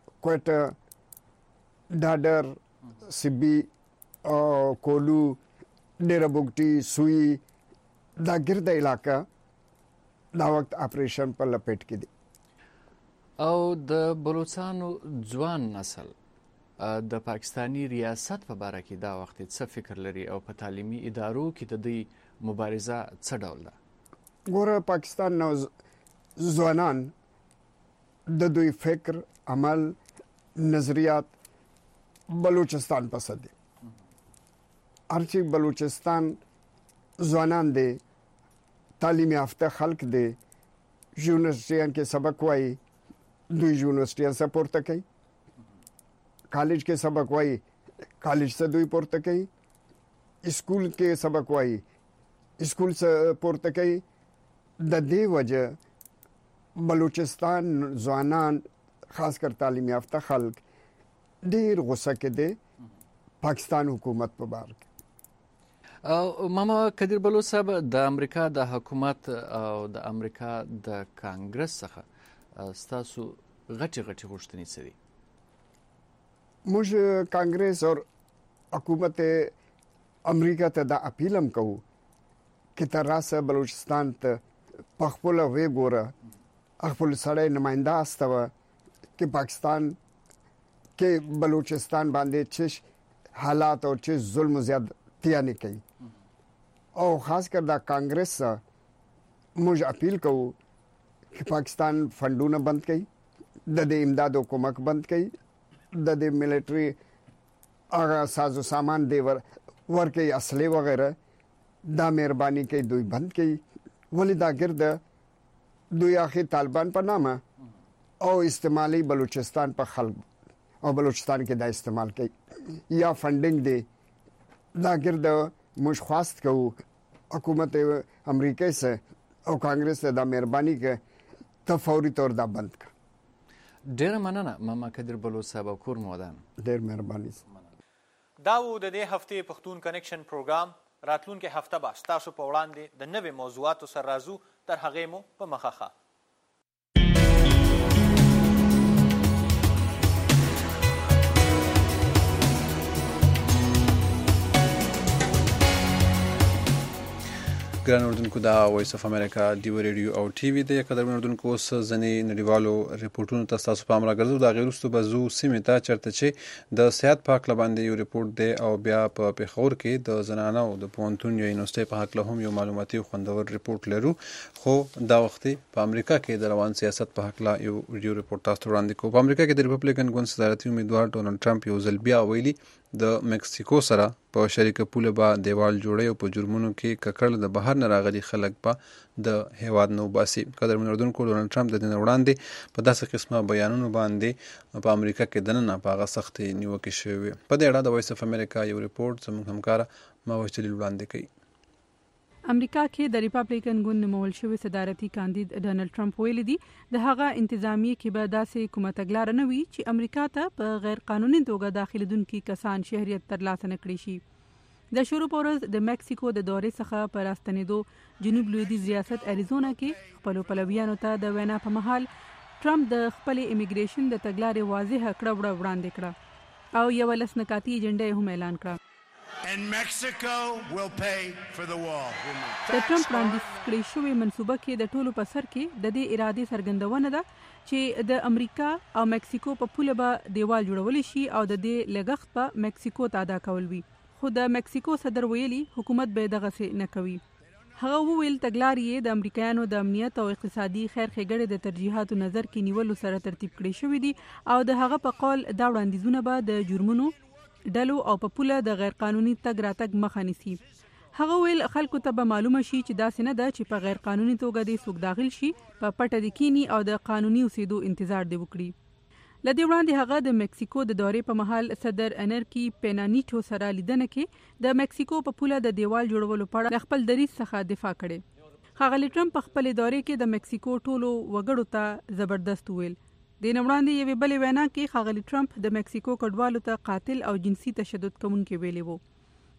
کوټه ډاډر سبي او کولو ډیره بوګټي سوی دا ګرد علاقہ دا وخت اپریشن په لپیټ کې دي. او د بلوچستانو ځوان نسل د پاکستانی ریاست په باره کې دا وخت څه فکر لري او په تعلیمي ادارو کې د دې مبارزه څه ډول ده؟ ګوره پاکستان نو ځوانان د دوی فکر عمل نظریات بلوچستان پسند دي. هرچی بلوچستان ځوانان دي تعلیم یافته خلک دي یونیورسيټیان کې سبق وایي دوی یونیورسيټیان سے پورته کوي کالج کې سبق وایي کالج سے دوی پورته کوي اسکول کې سبق وایي اسکول سے پورته کوي. د دې وجه بلوچستان ځوانان خاص کر تعلیم یافته خلک ډیر غوسه کې دي پاکستان حکومت په باره کې. او ماما قدیر بلوچ صاحب د امریکا د حکومت او د امریکا د کانګرس څخه ستاسو غټي غټي غوښتنې څه دي؟ موږ کانګرس او حکومت امریکا ته دا اپیل هم کوو چې تر راسه بلوچستان ته په خپل وی ګوره خپل سړی نماینده استوه چې پاکستان کې بلوچستان باندې چې حالات او چې ظلم زیاتیا نه کوي او خاص کر دا کانګرس موږ اپیل کوو چې پاکستان فندونه بند کړي د دې امداد او کومک بند کړي د دې ملټری هغه سازو سامان دی ور ورکه اصلي وغیرہ دا مهرباني کوي دوی بند کړي ولې دا ګرځي دوی اخی طالبان په نامه او استعمالي بلوچستان په خلق او بلوچستان کې دا استعمال کوي یا فندینګ دی دا ګرځي موږ خواست کوو حکومت امریکا سے او کانګرس ته دا مهرباني کوي ته فوري طور دا بند کړه. ډیره مننه ماما قدیر بلوچ صاحب او کور مودان. ډیر مهرباني. دا و د دې هفتې پښتون کنیکشن پروګرام. راتلونکې هفته به ستاسو په وړاندې د نوې موضوعاتو سره راځو. تر هغې مو په مخه. ګران اردوونکو دا وایس اف امریکا ډیو ریډیو او ټي وي د قدر اردوونکو اوس ځنې نړیوالو ریپورتونو ته تاسو پام راګرځو. دا غیر وروسته به زو سیمې ته چرته چې د صحت په هکله باندې یو ریپورت دی او بیا په پیښور کې د زنانو د پوهنتون یا یونیورسټۍ په هکله هم یو معلوماتي او خوندور ریپورت لرو. خو دا وخت په امریکا کې د روان سیاست په هکله یو ویډیو ریپورت تاسو وړاندې کوو. په امریکا کې د ریپبلیکن ګوند صدارتي امیدوار ډونالډ ټرمپ یو ځل بیا ویلي د مکسیکو سره په شریکه پوله به دیوال جوړي او په جرمونو کې ککړ د بهر نه راغلي خلک به د هیواد نه وباسي. قدرمن اردوونکو ډونالډ ټرمپ د دې نه وړاندې په داسې قسمه بیانونو باندې په امریکا کې دننه په هغه سختې نیوکې شوې. په دې اړه د وایس اف امریکا یو ریپورت زموږ همکاره ماوش جلیل وړاندې کوي. امریکا کې د ریپبلیکن ګوند نومول شوی صدارتي کاندید ډونالډ ټرمپ ویلي دي د هغه انتظامیه کې به داسې کومه تګلاره نه وي چې امریکا ته په غیر قانوني توګه داخليدونکي کسان شهريت ترلاسه نه کړي شي. د شروع پورز د مکسیکو د دورې څخه پر راستنېدو جنوب لویدیځ ریاست اریزونا کې خپل پلویانو ته د وینا په مهال ټرمپ د خپل امیګریشن د تګلارې واضحه کړه وړاندې کړه او یو لس نکاتی ایجنډا هم اعلان کړه. And Mexico will pay for the wall. د ټرمپ وړاندیز کړې شوې منصوبه کې د ټولو په سر کې د دې ارادې څرګندونه ده چې د امریکا او مکسیکو په پوله به دیوال جوړول شي او د دې لګښت په مکسیکو ته ادا کول وي. خو د مکسیکو صدر ویلي حکومت به دغه څه نه کوي. هغه وویل تګلارې یې د امریکایانو د امنیت او اقتصادي خیر ښېګړې د ترجیحاتو نظر کې نیولو سره ترتیب کړي شوي دي او د هغه په قول دا وړاندیزونه به د جرمونو ډلو او په پوله د غیر قانوني تګ راتګ مخه نیسي. هغه ویل خلکو ته به معلومه شي چې داسې نه ده چې په غیر قانوني توګه دې څوک داخل شي په پټه د کینی او د قانوني اوسېدو انتظار دی وکړي. لدې وړاندې هغه د مکسیکو د دورې په مهال صدر انرکی پینانیټو سره لیدنه کې د مکسیکو په پوله د دیوال جوړولو په اړه خپل دریځ څخه دفاع کړې. ښاغلي ټرمپ په خپل دورې کې د مکسیکو ټولو وګړو ته زبردست ویل. د نوړاندې یوې بلې وینا کې ښاغلي ټرمپ د مکسیکو کډوالو ته قاتل او جنسي تشدد کوونکي ویلي وو.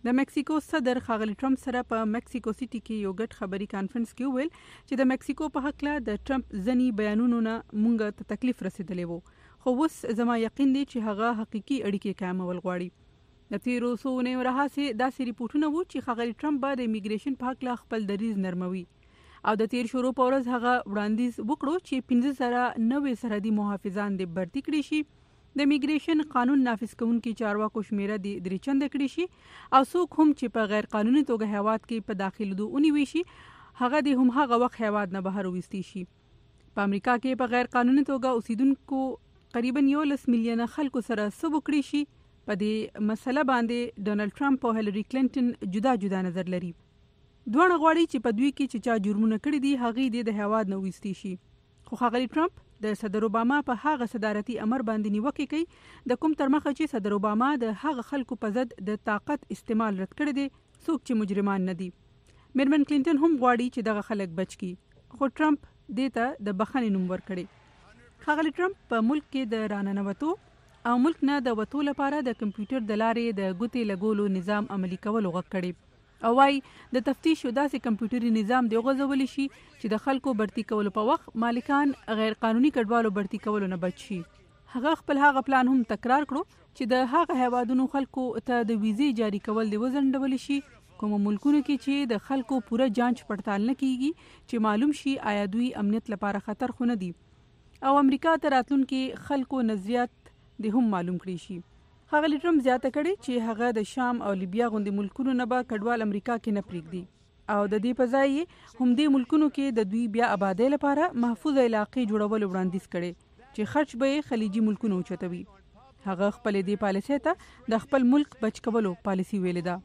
د میکسیکو صدر ښاغلي ټرمپ سره په میکسیکو سيټي کې یو ګډ خبري کانفرنس کې ویل چې د میکسیکو په حق له د ټرمپ ځنی بیانونو نه مونږ ته تکلیف رسیدلې وو، خو اوس زما یقین دی چې هغه حقيقي اړیکې قائمول غواړي. د تیرو څو اونیو راهیسې داسې ریپورټونه وو چې ښاغلي ټرمپ به د امیګریشن په حق له خپل دریځ نرموي او د تیر شروع په ورځ هغه وړاندیز وکړو چې پنځه سره نوې سرحدي محافظان د برتي کړي شي، د امیګریشن قانون نافذ کوونکي چارواکو شمیره د درې چنده کړي شي او څوک هم چې په غیر قانوني توګه هیواد کې په داخلو ونیوي شي هغه د هم هغه وخت هیواد نه بهر وستي شي. په امریکا کې په غیر قانوني توګه اوسیدونکو قریبا یولس میلیونه خلکو سره سبو کړي شي. په دې مسله باندې ډونالد ټرمپ او هیلری کلینټن جدا جدا نظر لري. دوه غواړي چې په دوی کې چې چا جرمونه کړي دي هغه د هیواد نه وستي شي. خو ښاغلي ټرمپ د صدر اوباما په هغه صدارتي امر باندې نیوکه کوي د کوم تر مخه چې صدر اوباما د هغه خلکو په ضد د طاقت استعمال رد کړی دی څوک چې مجرمان نه دي. میرمن کلینټن هم غواړي چې دغه خلک بچ کی، خو ټرمپ دې ته د بخښنې نوم ورکړي. ښاغلي ټرمپ په ملک کې د راننوتو او ملک نه د وتو لپاره د کمپیوټر د لارې د ګوتې لګولو نظام عملی کول غوښتل کړي او وايي د تفتیش او داسې کمپیوټري نظام دی غوځول شي چې د خلکو برتي کولو په وخت مالکان غیر قانوني کډوالو برتي کولو نه بچ شي. هغه خپل هغه پلان هم تکرار کړو چې د هغه هیوادونو خلکو ته د ویزې جاری کول دی وزندول شي کوم ملکونو کې چې د خلکو پوره جانچ پړتال نه کیږي چې معلوم شي آیا دوی امنیت لپاره خطر خو نه دي او امریکا ته راتلونکي خلکو نظریات د هم معلوم کړی شي. ښاغلي ټرمپ زیاته کړي چې هغه د شام او لیبیا غوندي ملکونو نه به کډوال امریکا کې نه پریږدي او د دې په ځای هم دې ملکونو کې د دوی بیا آبادی لپاره محفوظ علاقې جوړول وړاندیز کړي چې خرج به خلیجي ملکونو چتوي. هغه خپل دې پالیسي ته د خپل ملک بچ کولو پالیسي ویل ده.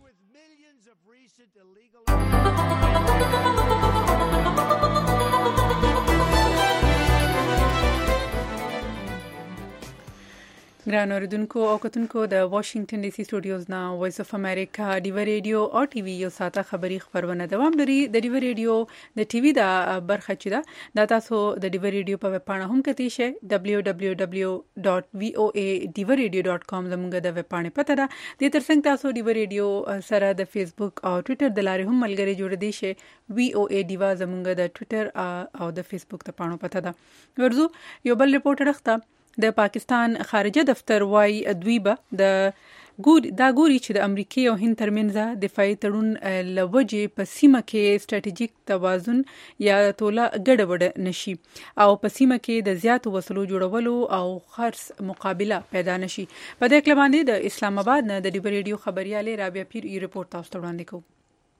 ګران اوریدونکو او کتونکو د واشنگټن ډي سي سټوډیوز نه وایس اف امریکا ډیو ریډیو او ټي وي یو ساته خبری خبرونه دوام لري. د ډیو ریډیو د ټي وي د برخه چي دا د تاسو د ډیو ریډیو په ویب پاڼه هم کتی شئ دبليو دبليو دبليو ډاټ وي او اي ډیو ریډیو ډاټ کام زموږ د ویب پاڼې پته ده. د ترڅنګ تاسو ډیو ریډیو سره د فیسبوک او ټوئیټر د لارې هم ملګری جوړ دي شئ وي او اي ډیوا زموږ د ټوئیټر او د فیسبوک ته پاڼو پته ده. ورزو یو بل ریپورټ راخته د پاکستان خارجه دفتر وايي دوی به د ګور دا ګوري چې د امریکای او هند ترمنځ دفاعي تړون لوجې په سیمه کې ستراتیژیک توازن یا توله ګډوډ نشي او په سیمه کې د زیاتو وسلو جوړولو او خرڅ مقابله پیدا نشي. په دې کله باندې د اسلام آباد نه د ډیو ریډیو خبرياله رابعه پیر ای ریپورت تاسو ته وړاندې کوم.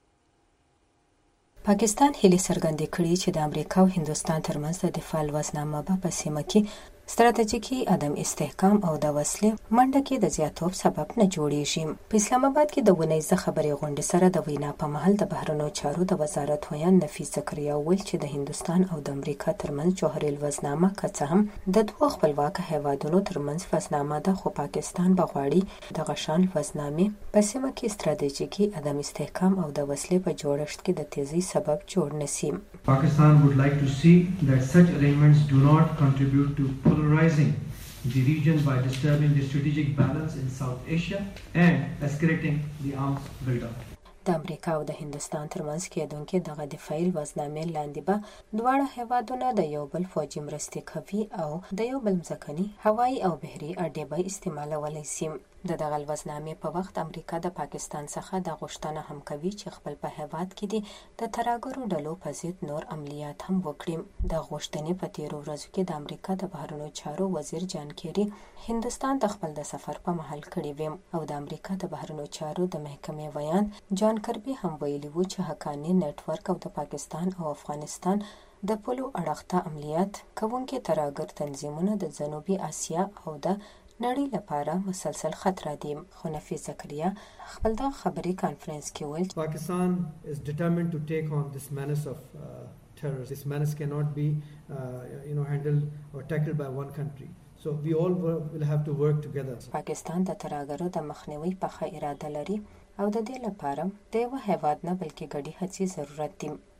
پاکستان هلي څرګندې کړې چې د امریکا او هندوستان ترمنځ د دفاع لوزنامه په سیمه کې ستراتیژیکي عدم استحکام او د وسلې منډه کې د زیاتوب سبب نه جوړیږي. په اسلام آباد کې د ونیزه خبري غونډې سره د وینا په محل د بهرنیو چارو د وزارت ویان نفیس زکریا ویل چې د هندوستان او د امریکا ترمنځ جوهري لوزنامه که هم د دوه خپلواک هیوادونو ترمنځ لوزنامه ده خو پاکستان بغواړي د غشان لوزنامه په سیمه کې ستراتیژیکي عدم استحکام او د وسلې په جوړښت کې د تیزی سبب جوړ نشي. Pakistan would like to see that such arrangements do not contribute to polarizing the region by disturbing the strategic balance in South Asia and escalating the arms buildup. د امریکا او د هندوستان ترمنځ کېدونکې دغه دفاعي وزنامې لاندې به دواړه هیوادونه د یو بل فوجي مرستې کوي او د یو بل ځمکني هوایي او بحري اډې به استعمالولی شي. د دغه وزنامې په وخت امریکا د پاکستان څخه د غوښتنه هم کوي چې خپل په هیواد کې د ترهګرو ډلو په ضد نور عملیات هم وکړي. د غوښتنې په تیرو ورځو کې د امریکا د بهرنیو چارو وزیر جان کیری هندوستان د خپل د سفر په مهال کړی و او د امریکا د بهرنیو چارو د محکمې ویان جان کربي هم ویلي و چې حقانی نتورک او د پاکستان او افغانستان د پولو اړخته عملیات کوونکي ترهګر تنظیمونه د جنوبي اسیا او د نړۍ لپاره مسلسل خطر دي. خو نفیس زکریا خپل د خبري کانفرنس کې ویل Pakistan is determined to take on this menace of uh, terror. This menace cannot be uh, you know handled or tackled by one country. So we all will have to work together. پاکستان د ترهګرو د مخنیوي په اراده لري او د دې لپاره د یو هیواد نه بلکې ګډي هڅې ضرورت دي.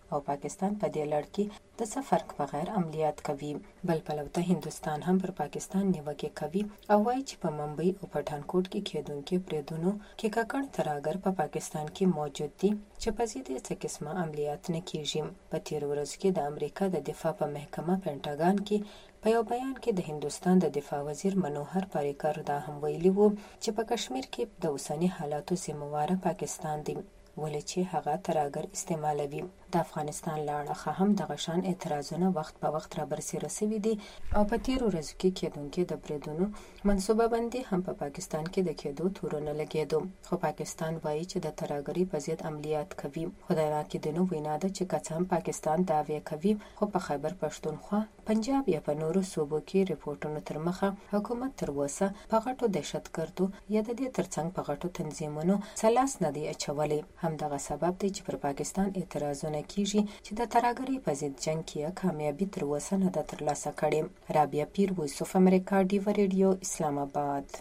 او پاکستان په دې لړ کې د څه فرق بغیر عملیات کوي. بل پلوته هندستان هم پر پاکستان نیوکه کوي او وایي چې په ممبئی او پټانکوټ کې کېدونکو پریدونو کې ککړ ترهګر په پاکستان کې موجود دي چې په ضد یې څه قسمه عملیات نه کیږي. په تیر ورځ کې د امریکا د دفاع په محکمه پینټاګان کې په یو بیان کې د هندستان د دفاع وزیر منوهر پاریکر دا هم ویلي وو چې په کشمیر کې د اوسنی حالاتو سیمواره پاکستان دی ولې چې هغه ترهګر استعمالوي. د افغانستان له اړخه هم دغه شان اعتراضونه وخت په وخت را برسېره سوي دي او په تیرو ورځو کې کېدونکي د بریدونو منصوبه بندي هم په پاکستان کې د کېدو تورونه لګېدو. خو پاکستان وایي چې د ترهګرۍ په ضد عملیات کوي. خو د ناقدینو وینا ده چې که څه هم پاکستان دعوې کوي خو په خیبر پښتونخوا، پنجاب یا په نورو صوبو کې رپورټونو تر مخه حکومت تر اوسه په غټو دهشتګردو یا د دې ترڅنګ په غټو تنظیمونو سلاس نه دی اچولی. همدغه سبب دی چې پر پاکستان اعتراضونه کیږي چې د ترهګرۍ په ضد جنګ کې کامیابي تر اوسه نه ده ترلاسه کړې. رابعه پیر، وایس اف امریکا، ډیو ریډیو، اسلام آباد.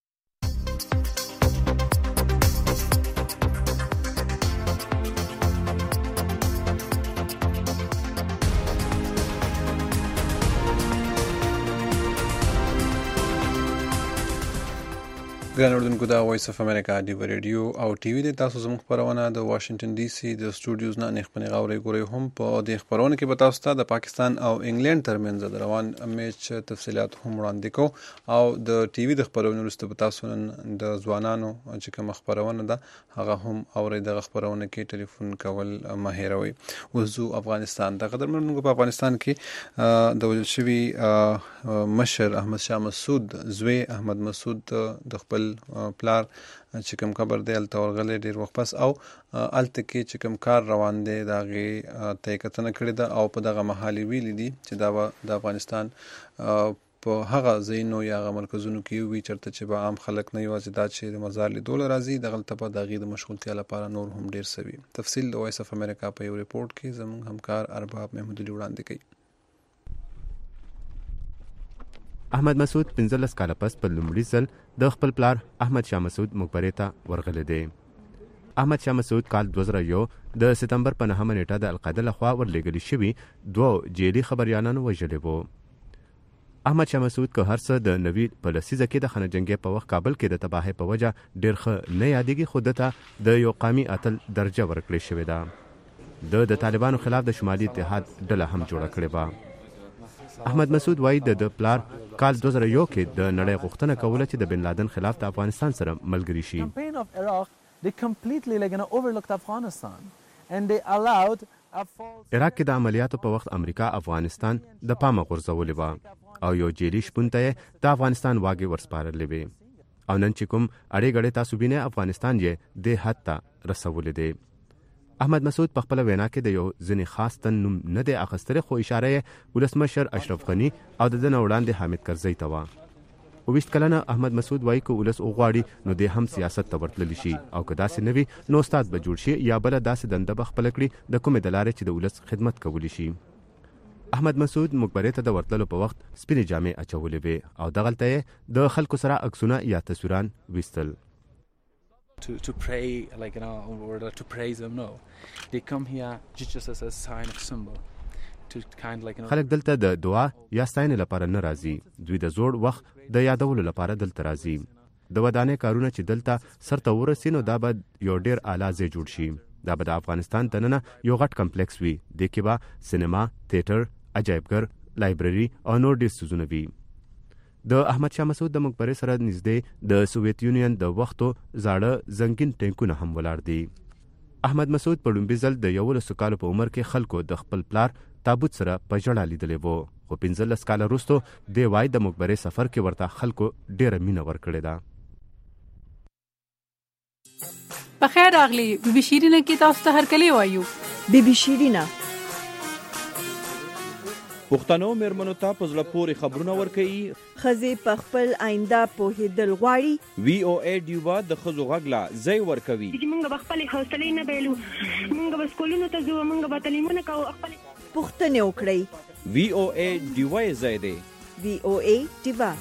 ګران اردوونکو دا وایس اف امریکا ډیو ریډیو او ټي وي د تاسو زموږ خبرونه د واشنگټن ډي سي د سټوډیوز نه نخبني غوړې ګوري. هم په دې خبرونه کې به تاسو ته د پاکستان او انګلند ترمنځ د روان میچ تفصيلات هم وړاندې کوو او د ټي وي د خبرونو وروسته به تاسو نن د ځوانانو چې کوم خبرونه ده هغه هم اوري. د خبرونه کې ټلیفون کول مه هېروئ. وزو افغانستان د قدرمنو په افغانستان کې د وجل شوی مشر احمد شاه مسعود زوی احمد مسعود د خپل پلار چې کوم خبر دی الته ورغلی ډیر وخت پس او الته کې چې کوم کار روان دی دا غي ته کتنه کړی ده او په دغه محالي ویل دي چې دا د افغانستان په هغه زینو یا هغه مرکزونو کې وي چرته چې به عام خلک نه یوازې دا چې د مزار لیدول راځي دغه ته په دغه د مشغولتیا لپاره نور هم ډیر سوي. تفصیل د وایس اف امریکا په یو ریپورت کې زموږ همکار ارباب محمود علي وړاندې کوي. احمد مسعود پنځلس کاله پس په لومړي ځل د خپل پلار احمد شاه مسعود مقبرې ته ورغلی دی. احمد شاه مسعود کال دوه زره یو د سپتمبر په نهمه نیټه د القاعده لخوا ورلېږلي شوي دوه جیلي خبریالانو وژلي وو. احمد شاه مسعود که هر څه د نوي په لسیزه کې د خانه جنګۍ په وخت کابل کې د تباهۍ په وجه ډېر ښه نه یادېږي خو دته د یو قامي اتل درجه ورکړې شوې ده. د د طالبانو خلاف د شمالي اتحاد ډله هم جوړه کړې وه. احمد مسعود وایي د د پلار کال دوه زره یو کې د نړۍ غوښتنه کوله چې د بن لادن خلاف د افغانستان سره ملګري شي. عراق کې د عملیاتو په وخت امریکا افغانستان د پامه غورځولې وه او یو جیلي شپون ته یې د افغانستان واګې ورسپارلې وې او نن چې کوم اړې ګړې تاسو وینئ افغانستان یې دې حد ته رسولی دی. احمد مسعود په خپله وینا کې د یو ځینې خاص تن نوم نه دی اخیستلی خو اشاره یې ولسمشر اشرف غني او د ده نه وړاندې حامد کرزي ته وه. اوویشت کلنه احمد مسعود وایي که ولس وغواړي نو دی هم سیاست ته ورتللی شي او که داسې نه وي نو استاد به جوړ شي یا بله داسې دنده به خپله کړي د کومې د لارې چې د ولس خدمت کولی شي. احمد مسعود مقبرې ته د ورتللو په وخت سپینې جامې اچولې وې او دغلته یې د خلکو سره عکسونه یا تصویران ویستل. To, to pray, like, you know, or to praise them, no. They come here just as a sign of symbol. To kind of like, you know... خلک دلته د دعا یا ستاینې لپاره نه راځي. دوی د زوړ وخت د یادولو لپاره دلته راځي. د ودانۍ کارونه چې دلته سرته ورسي نو دا به یو ډېر اعلی ځای جوړ شي. دا به د افغانستان دننه یو غټ کمپلیکس وي. دې کې به سینما، تیټر، عجایبګر، لایبرري او نور ډېر څیزونه وي. د احمد شاه مسعود د مقبرې سره نږدې د سوویت یونین د وختو زاړه زنګین ټینکونه هم ولاړ دي. احمد مسعود په لومړي ځل د یولسو کالو په عمر کې خلکو د خپل پلار تابوت سره په ژړا لیدلی و خو پنځلس کاله وروستو دی وایي د مقبرې سفر کې ورته خلکو ډېره مینه ورکړې ده. په خیر راغلی بي بي شیرینه کې تاسو ته هرکلی وایو. بي بي شیرینه پښتنو مېرمنو ته په زړه پورې خبرونه ورکوي. ښځې په خپل آینده پوهېدل غواړي. وی او ای ډیوبا د ښځو غږ له ځای ورکوي. موږ به خپلې حوصلې نه بایلو، موږ به سکولونو ته ځو، موږ به تعلیمونه کوو. پوښتنې وکړئ. وی او ای ډیوبا یې ځای دی. وی او ای ډیوبا.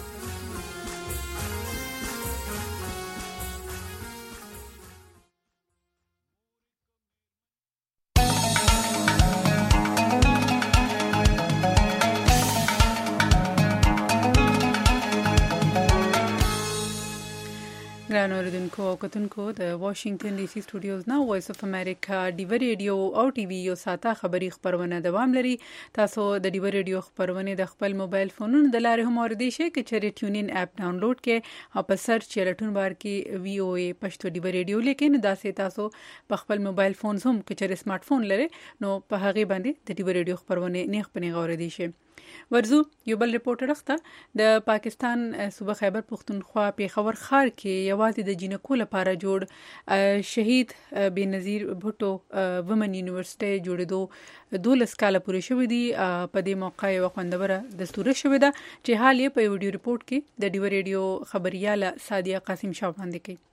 ګران اوریدونکو او کتونکو د واشنگټن ډي سي سټوډیوز نه وایس اف امریکا ډیو ریډیو او ټي وي یو ساته خبری خبرونه دوام لري. تاسو د ډیو ریډیو خبرونه د خپل موبایل فونونو د لارې هم اوریدئ شئ چې چېرې ټیونین اپ ډاونلوډ کړئ او په سرچ چلټون بار کې وی او ای پښتو ډیو ریډیو لیکن دا سه تاسو په خپل موبایل فونز هم کې چېرې سمارټ فون لري نو په هغه باندې د ډیو ریډیو خبرونه نه خپنه اوریدئ شئ. ورزو یو بل ریپورټر اخته د پاکستان صوبه خیبر پختونخوا پیښور ښار کې یوازې د جنکو لپاره جوړ شهید بېنظیر بھټو ومن یونیورسيټي جوړېدو دولس کاله پورې شوې دي. په دې موقع یو خوندوره دستور شوې ده چې حال یې په ویډیو ریپورت کې د ډیو ریډیو خبرياله سادیه قاسم شاه باندې کوي.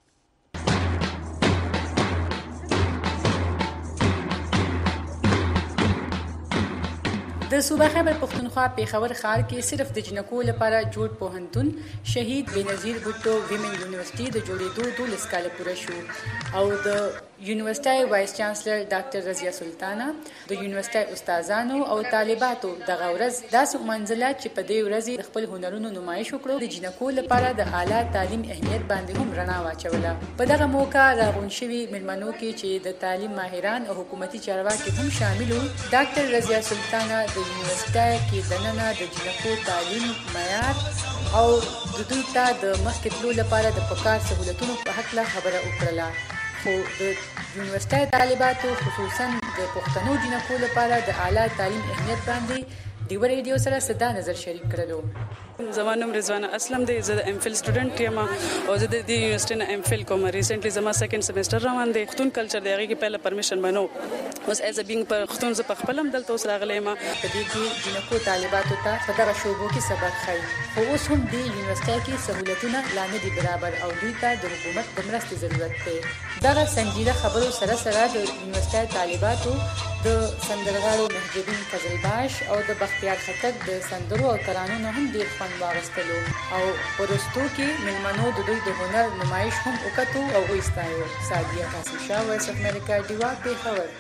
د صوبه خیبر پختونخوا پیښور ښار کې صرف د جنکو لپاره جوړ پوهنتون شهید بېنظیر بھټو ویمن یونیورسيټي د جوړېدو دولس کاله پوره شو او د یونیورسيټي وایس چانسلر ډاکټر رضیه سلطانه د یونیورسيټي استادانو او طالباتو دغه ورځ داسې ومنځله چې په دې ورځ د خپل هنرونو نمایش وکړو. د جنکو لپاره د اعلی تعلیم اهمیت باندې هم رڼا واچوله. په دغه موقع راغون شوي مېلمنو کې چې د تعلیم ماهران او حکومتي چارواکي هم شامل وو. ډاکټر رضیه سلطانه د یونیورسيټي کې دننه د جنکو تعلیم معیار او د دوی ته د مخکې تلو لپاره د پکار سہولتونو په هکله خبره وکړله. خو د یونیورسيټي طالباتو خصوصا د پښتنو جنکو لپاره د اعلی تعلیم اهمیت باندې ډیو ریډیو سره صدا نظر شریک کړلو. زما نوم رضوانه اسلم دی. زه د ام فل سټوډنټ یم او زه د دې یونیورسيټي نه ام فل کوم. ریسنټلی زما سیکنډ سیمستر روان دی. پښتون کلچر دی هغه کې پهله پرمیشن بنو اوس ایز ا بینګ پر پښتون زه په خپل هم دلته اوس راغلی یم. په دې کې جنکو طالباتو ته په دغه شوبو کې سبق ښیي خو اوس هم د یونیورسيټي کې سہولتونه لا نه دي برابر او دوی ته د حکومت د مرستې ضرورت دی. دغه سنجیده خبرو سره سره د یونیورسيټي طالباتو د سندرغاړو مهجبین فضلباش او د بختیار خټک د سندرو او ترانو نه هم ډیر خوند واغستلو او ورستو کې مېلمنو د دوی د هنر نمایش هم وکړو او وایستایو. سادیه قاسم شاه وایس اف امریکا ډیوا پیښور.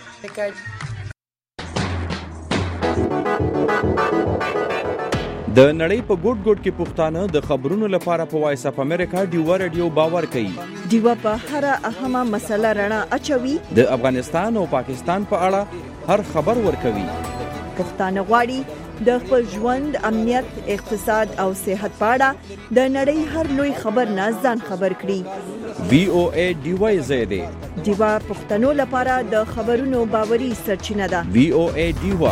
د نړۍ په ګوټ ګوټ کې پښتانه د خبرونو لپاره په وایس اف امریکا ډیوا ریډیو باور کوي. ډیوا په هر اهمه مسله رڼا اچوي. د افغانستان او پاکستان په اړه هر خبر ورکوي. پښتانه غواړي د خپل ژوند، امنیت، اقتصاد او صحت په اړه د نړۍ هر لوی خبر نه ځان خبر کړي. وی او ای ډیوا زیاده ډیوا پښتنو لپاره د خبرونو باوري سرچینه ده. وی او ای ډیوا.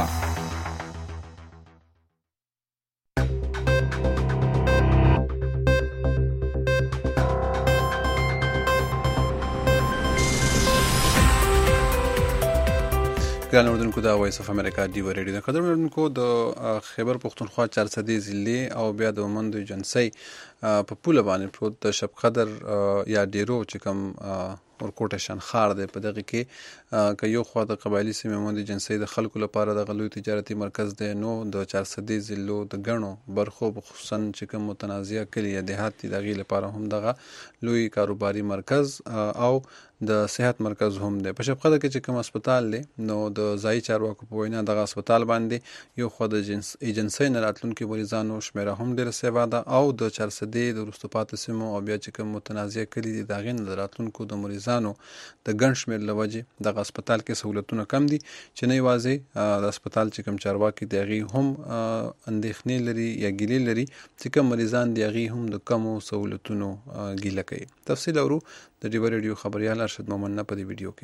ګران اوریدونکو د وایس اف امریکا ډیو ریډیو د قدر اوریدونکو د خیبر پختونخوا چارسدي ضلع او بیا د ومند ایجنسۍ په پوله باندې پروت د شب قدر یا ډیرو چې کوم ورکوټه شنخار دی. په دغه کې که یو خوا د قبایلي سیمې ومند ایجنسۍ د خلکو لپاره د لوی تجارتي مرکز دی، نو د چارسدي ضلعو د ګڼو برخو خصوصا چې کوم متنازعه کلي یا دیهات دي د هغې لپاره هم دغه لوی کاروباري مرکز او د صحت مرکز هم دی. په شب قدر کې چې کوم هسپتال دی نو د ځایي چارواکو په وینا دغه هسپتال باندې یو خوا د ایجنسۍ نه راتلونکي مریضانو شمېره هم ډېره سیوا ده او د چارسدي د وروسته پاتې سیمو او بیا چې کوم متنازعه کلي دي د هغې نه د راتلونکو د مریضانو د ګڼ شمېر له وجې دغه هسپتال کې سهولتونه کم دي چې نه یوازې د هسپتال چې کوم چارواکي دي هغې هم اندېښنې لري یا ګیلې لري چې کوم مریضان دي هغې هم د کمو سهولتونو ګیله کوي. تفصیل اورو د ډیو ریډیو خبریال ارشد مومن په دې ویډیو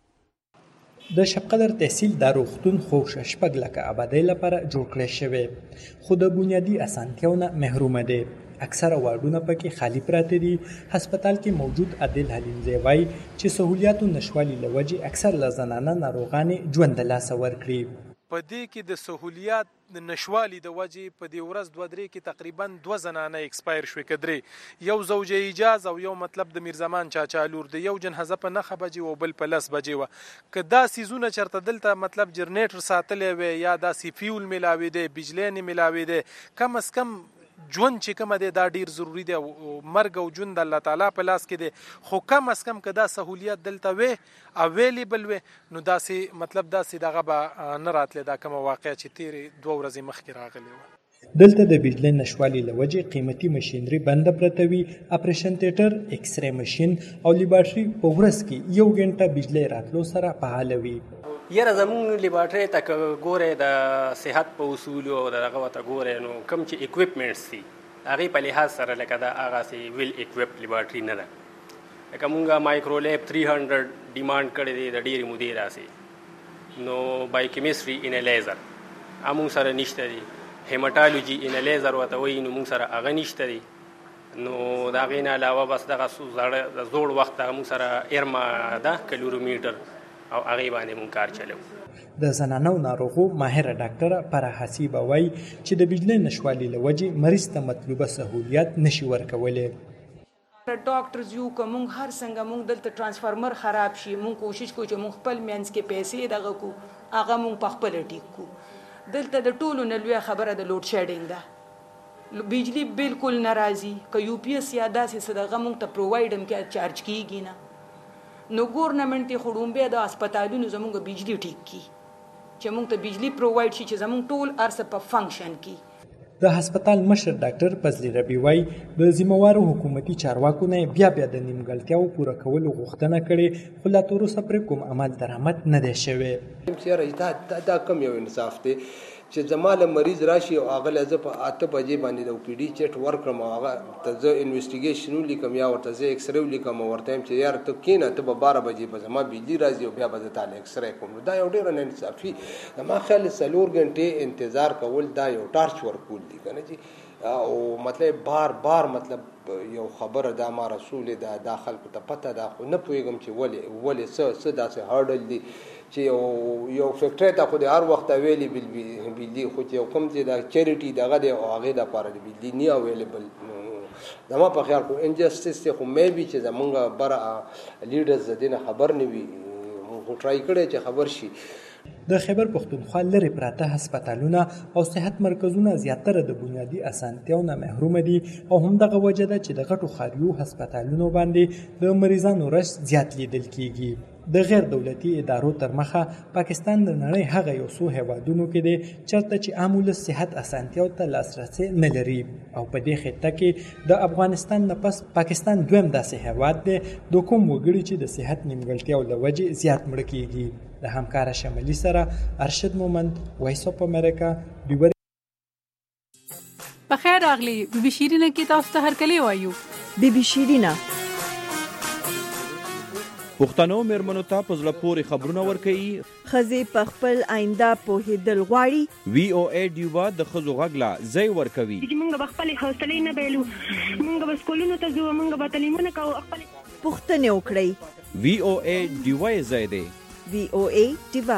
کې. د شب قدر تحصیل د روغتون خوش شپږ لکه آبادۍ لپاره جوړ کړی شوی خو د بنیادي اسانتیاو نه محرومه دی. اکثره واردونه پکې خالی پراته دي. هسپتال کې موجود عادل حلیمزی وایي چې سهولیاتو نشوالي له وجې اکثر له زنانه ناروغانې ژوند د لاسه ورکړي. په دې کې د سهولیات د نشوالي د وجې په دې ورځ دوه درې کې تقریبا دوه زنانه اکسپایر شوې کدرې یو زوجه ایجاز او یو مطلب د میرزمان چاچا لور د یو جنازه په نخه بجې او بل په لس بجې وه. که دا سیزونه چرته دلته مطلب جنریټر ساتلی وی یا داسې فیول میلاوي دی بجلی نه میلاوي دی کم از کم ژوند چې کومه دی دا ډیر ضروری دی. مرګ او ژوند د الله تعالی په لاس کې دی خو کم از کم که دا سهولیت دلته وی اویلیبل وی نو داسې مطلب داسې دغه به نه راتلی دا کومه واقعه چې تیرې دوه ورځې مخکې راغلی وه. دلته د بجلی نشوالي له وجې قیمتي ماشینري بنده پرته وي، اپریشن تیټر، ایکس ری ماشین او لیبارټري په ورځ کې یو غنټه بجلی راتلو سره فعال وي. یاره زمونږ لیبارټري ته که ګورې د صحت په اصولو او دغه ورته ګورې نو کوم چې اکوپمنټس دي هغې په لحاظ سره لکه دا هغسې ویل اکوپډ لیبارټري نه ده. لکه مونږ مایکرولیب تھری هنډرډ ډیمانډ کړی دی د ډېرې مودې داسې، نو بای کیمسټري ان لیزر مونږ سره نشته دی، هیماټالوجي ان لیزر ورته وایي نو مونږ سره هغه نشته دی. نو د هغې نه علاوه بس دغه زړه د زوړ وخت مونږ سره ایرما ده کلورومیټر او هغې باندې مونږ کار چلو. د زنانو ناروغو ماهره ډاکټره فرح حسیبه وایي چې د بجلی نشوالي له وجې مریض ته مطلوبه سهولیات نشي ورکولی. ډاکټرز یو که مونږ هر څنګه مونږ دلته ټرانسفارمر خراب شي مونږ کوشش کوو چې مونږ خپل منځ کې پیسې دغه کو هغه مونږ په خپله ټیک کو. دلته د ټولو نه لویه خبره د لوډ شیډینګ ده، بجلی بالکل نه راځي. که یو پی ایس یا داسې څه دغه مونږ ته پرووایډ هم کې چارج کیږي نه، نو ګورنمنټ یې خو ړومبی د هسپتالونو زمونږ بجلی ټیک کي چې مونږ ته بجلی پرووایډ شي چې زمونږ ټول هر څه په فنکشن کي. د هسپتال مشر ډاکټر فضلي ربی وایي د ذمهوارو حکومتي چارواکو نه بیا بیا د نیمګړتیاو پوره کولو غوښتنه کړې، خو لا تر اوسه پرې کوم عمل درآمد نه دی شوی. دا کم یو انصاف دی چې زما له مریض راشي او هغه له زه په اته بجې باندې د او پی ډي چیټ ورکړم او هغه ته زه انویسټیګیشن ولیکم یا ورته زه ایکس ری ولیکم او ورته وایم چې یاره ته کښېنه ته به باره بجې به زما بجلي راځي او بیا به زه تاله ایکس ری کوم. نو دا یو ډېره ناانصافي، زما خیال څلور غنټې انتظار کول دا یو ټارچ ورکول دي که نه چې او مطلب بار بار مطلب یو خبره دا ما رسول دا دا خلکو ته پته ده، خو نه پوهېږم چې ولې ولې څه څه داسې هارډل دي چې یو یو فیکټرۍ ته خو د هر وخت اویلیبل بجلي، خو چې یو کوم چې دا چیریټي دغه دی او هغې دپاره د بجلي نه اویلیبل. زما په خیال خو انجسټس دی، خو میبي چې زمونږ بره لیډرز د دې نه خبر نه وي، خو ټرای کړی چې خبر شي. د خیبر پښتونخوا لرې پراته هسپتالونه او صحت مرکزونه زیاتره د بنیادي اسانتیاو نه محرومه دي او همدغه وجه ده چې د غټو ښاریو هسپتالونو باندې د مریضانو رش زیات لیدل کیږي. د غیر دولتي ادارو تر مخه پاکستان د نړۍ هغه یو څو هیوادونو کې دی چېرته چې عام ولس صحت اسانتیاو ته لاسرسی نه لري، او په دې خطه کې د افغانستان نه پس پاکستان دویم داسې هیواد دی د کوم وګړي چې د صحت نیمګړتیاو له وجې زیات مړه کیږي. د همکاره شمالي سره ارشد مومند، وایس اف امریکا، ډیور. په خیر راغلی بي بي شیرینه کې تاسو ته هرکلی وایو. بي بي شیرینه پښتنو مېرمنو ته په زړه پورې خبرونه ورکوي، ښځې په خپل آینده پوهېدل غواړي. وی او اے ډیوا د ښځو غږ له ځای ورکوي. موږ به خپلې حوصلې نه بایلو، موږ به سکولونو ته ځو، موږ به تعلیمونه کوو، خپلې پوښتنې وکړئ. وی او اے ډیوا یې ځای دی. وی او اے ډیوا.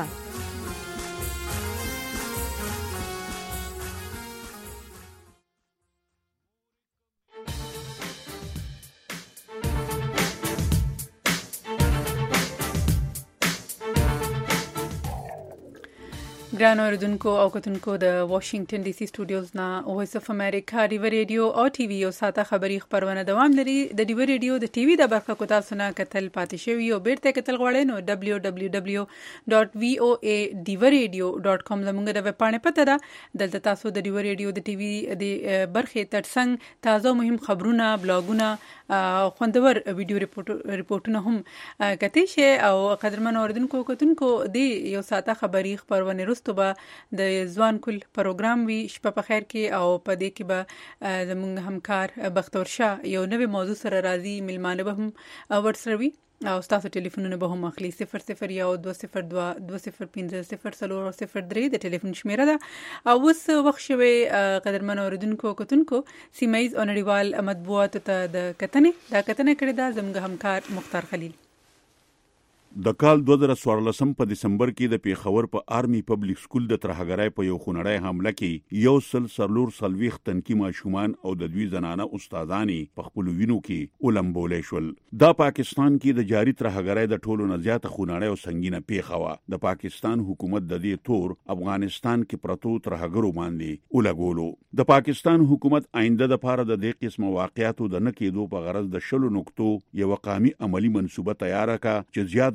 ګران اوریدونکو او کتونکو د واشنگټن ډي سي سټوډیوز نه وایس اف امریکا ډیو ریډیو او ټي وي او ساته خبري خبرونه دوام لري. د ډیو ریډیو د ټي وي د برخه کو تاسو نه کتل پاتې شوی او بیرته کتل غواړئ نو دبليو دبليو دبليو ډاټ وی او اے ډیو ریډیو ډاټ کام زموږ د ویب پاڼې پته ده. دلته تاسو د ډیو ریډیو د ټي وي د برخه ترڅنګ تازه مهم خبرونه، بلاګونه، خوندور ویډیو ریپورتونه هم کتئ شئ. او قدرمن اوریدونکو کتونکو د یو ساته خبري خبرونه رستو به د ځوان کل پروګرام وی شپه په خیر کې، او په دې کې به زموږ همکار بختور شاه یو نوې موضوع سره راځي، ملمانه به هم ورسره وي او تاسو ټلیفونونه به هم اخلي. صفر صفر یو دوه صفر دوه دوه صفر پنځه صفر څلور صفر درې د ټلیفون شمیره ده. او اوس وخت شوی قدرمن اوریدونکو کتونکو سیمایز او نړیوال مطبوعاتو ته د کتنې دا کتنه کړې ده زموږ همکار مختار خلیل. د کال دوه زره څوارلسم په دسمبر کې د پیښور په آرمي پبلک سکول د ترهګرۍ په یو خونړی حمله کې یو سل سرلور سلويخ تنکي ماشومان او د دوی زنانه استادانې په خپل وینو کې ولمبولې شول. دا پاکستان کې د جاری ترهګرۍ د ټولو نه زیاته خونړی او سنگینه پیښه وه. د پاکستان حکومت د دې تور افغانستان کې پرتو ترهګرو باندې ولګولو. د پاکستان حکومت آینده د پاره د دې قسم واقعیاتو د نه کېدو په غرض د شلو نقطو یو قامي عملی منصوبه تیار کړه چې زیات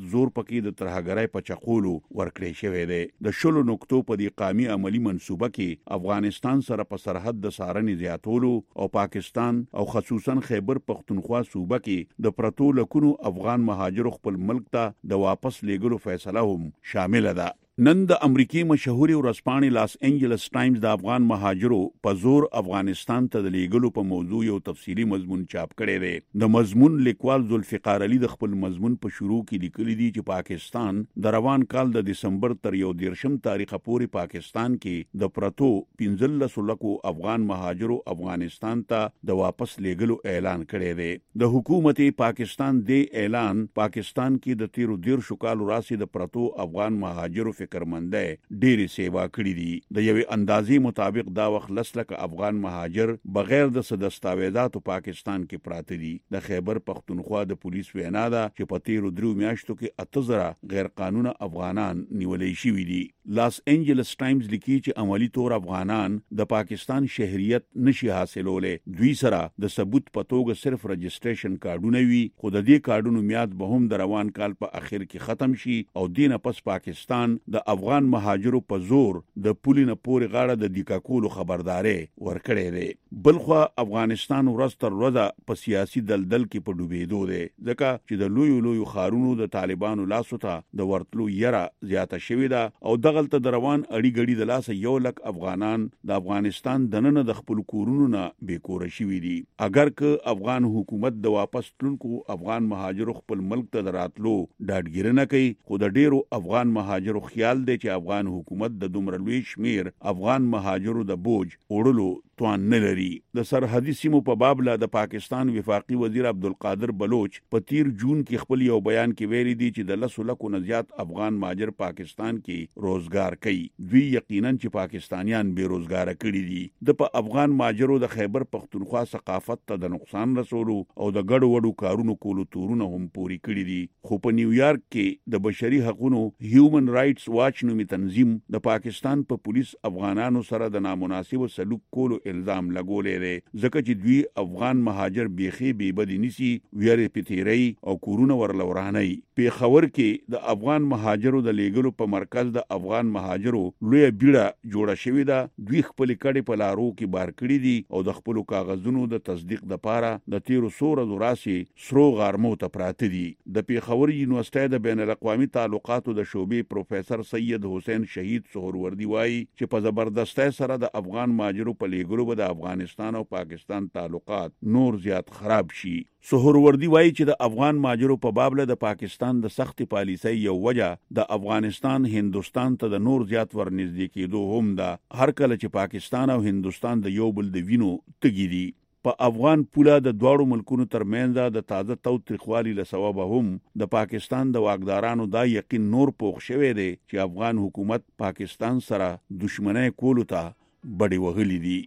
زور پکې د ترهګرۍ په چقولو ورکړی شوی دی. د شلو نقطو په دې قامي عملی منصوبه کې افغانستان سره په سرحد د څارنې زیاتولو او پاکستان او خصوصا خیبر پختونخوا صوبه کې د پرتو لکونو افغان مهاجرو خپل ملک ته د واپس لیږلو فیصله هم شامل ده. نن د امریکای مشهوري ورځپاڼې لاس انجلس ټایمز د افغان مهاجرو په زور افغانستان ته د لیږلو په موضوع یو تفصیلی مضمون چاپ کړی دی. د مضمون لیکوال ذوالفقار علي د خپل مضمون په شروع کې لیکلي دي چې پاکستان د روان کال د دسمبر تر یو دیرشم تاریخه پورې پاکستان کې د پرتو پنځلس لکو افغان مهاجرو افغانستان ته د واپس لیږلو اعلان کړی دی. د حکومت پاکستان د اعلان پاکستان کې د تیرو دیرشو کالو راسي د پرتو افغان مهاجرو فکرمنده ډېری سیوا کړې دي. د یوې اندازې مطابق دا وخت لس لکه افغان مهاجر بغیر د څه دستاویزاتو پاکستان کې پراته دي. د خیبر پختونخوا د پولیس وینا ده چې په تیرو درو میاشتو کې اته زره غیر قانونه افغانان نیولای شوي دي. لاس انجلس ټایمز لیکي چې عملی طور افغانان د پاکستان شهریت نشي حاصلولی. دوی سره د ثبوت په توګه صرف رجسټریشن کارډونه وي، خو د دې کارډونو میاد به هم د روان کال په اخر کې ختم شي او دینه پس پاکستان د افغان مهاجرو په زور د پولي نه پورې غاړه د دیکا کولو خبرداري ورکړې دی. بلخوا افغانستان ورځ تر ورځه په سیاسي دلدل کې په ډوبېدو دی، ځکه چې د لویو لویو ښارونو د طالبانو لاسو ته د ورتلو یره زیاته شوې ده او دغلته د روان اړي ګړي د لاسه یو لک افغانان د افغانستان دننه د خپل کورونو نه بېکوره شوي دي. اگر که افغان حکومت د واپس تلونکو افغان مهاجرو خپل ملک ته د راتلو ډاډګیرنه کوي، خو د ډیرو افغان مهاجرو خیال دی چې افغان حکومت د دومره لوی شمیر افغان مهاجرو د بوج وړلو توان نه لري. د سرحدي سیمو په باب لا د پاکستان وفاقي وزیر عبدالقادر بلوچ په تیر جون کې خپل یو بیان کې ویلي دي چې د لسو لکو نه زیات افغان مهاجر پاکستان کې روزګار کوي. دوی یقینا چې پاکستانیان بې روزګاره کړي دي. د په افغان مهاجرو د خیبر پختونخوا ثقافت ته د نقصان رسولو او د ګډو وډو کارونو کولو تورونه هم پوري کړي دي. خو په نیویارک کې د بشري حقوقو هیومن رائټس واچ نومي تنظیم د پاکستان په پولیس افغانانو سره د نامناسب سلوک کولو الزام لګولې دی، ځکه چې دوی افغان مهاجر بیخي بې بدی نیسي، ویرې پتیری او کورونه ورلوراني. پیښور کې د افغان مهاجرو د لیږلو په مرکز د افغان مهاجرو لویه بیړه جوړه شوې ده. دوی خپل کډې په لارو کې بار کړي دي او د خپل کاغذونو د تصدیق لپاره د تیرو سوره دراسي سرو غارمو ته پراته دي. د پیښور یونیورسيټي د بین الاقوامي تعلقاتو د شعبې پروفیسور سید حسین شهید سهروردی وایي چې په زبردستۍ سره د افغان مهاجرو په لیږلو به د افغانستان او پاکستان تعلقات نور زیات خراب شي. سهروردی وایي چې د افغان مهاجرو په باب له د پاکستان د سخت پالیسۍ یو وجه د افغانستان هندستان ته د نور زیات ورنږدې کېدو هم ده. هر کله چې پاکستان او هندستان د یو بل د وینو تږي دي. په افغان پوله د دواړو ملکونو ترمنځ د تازه تاوتریخوالي له سببه هم د پاکستان د واکدارانو دا یقین نور پوخ شوی دی چې افغان حکومت پاکستان سره دښمنۍ کولو ته بډې وهلي دي.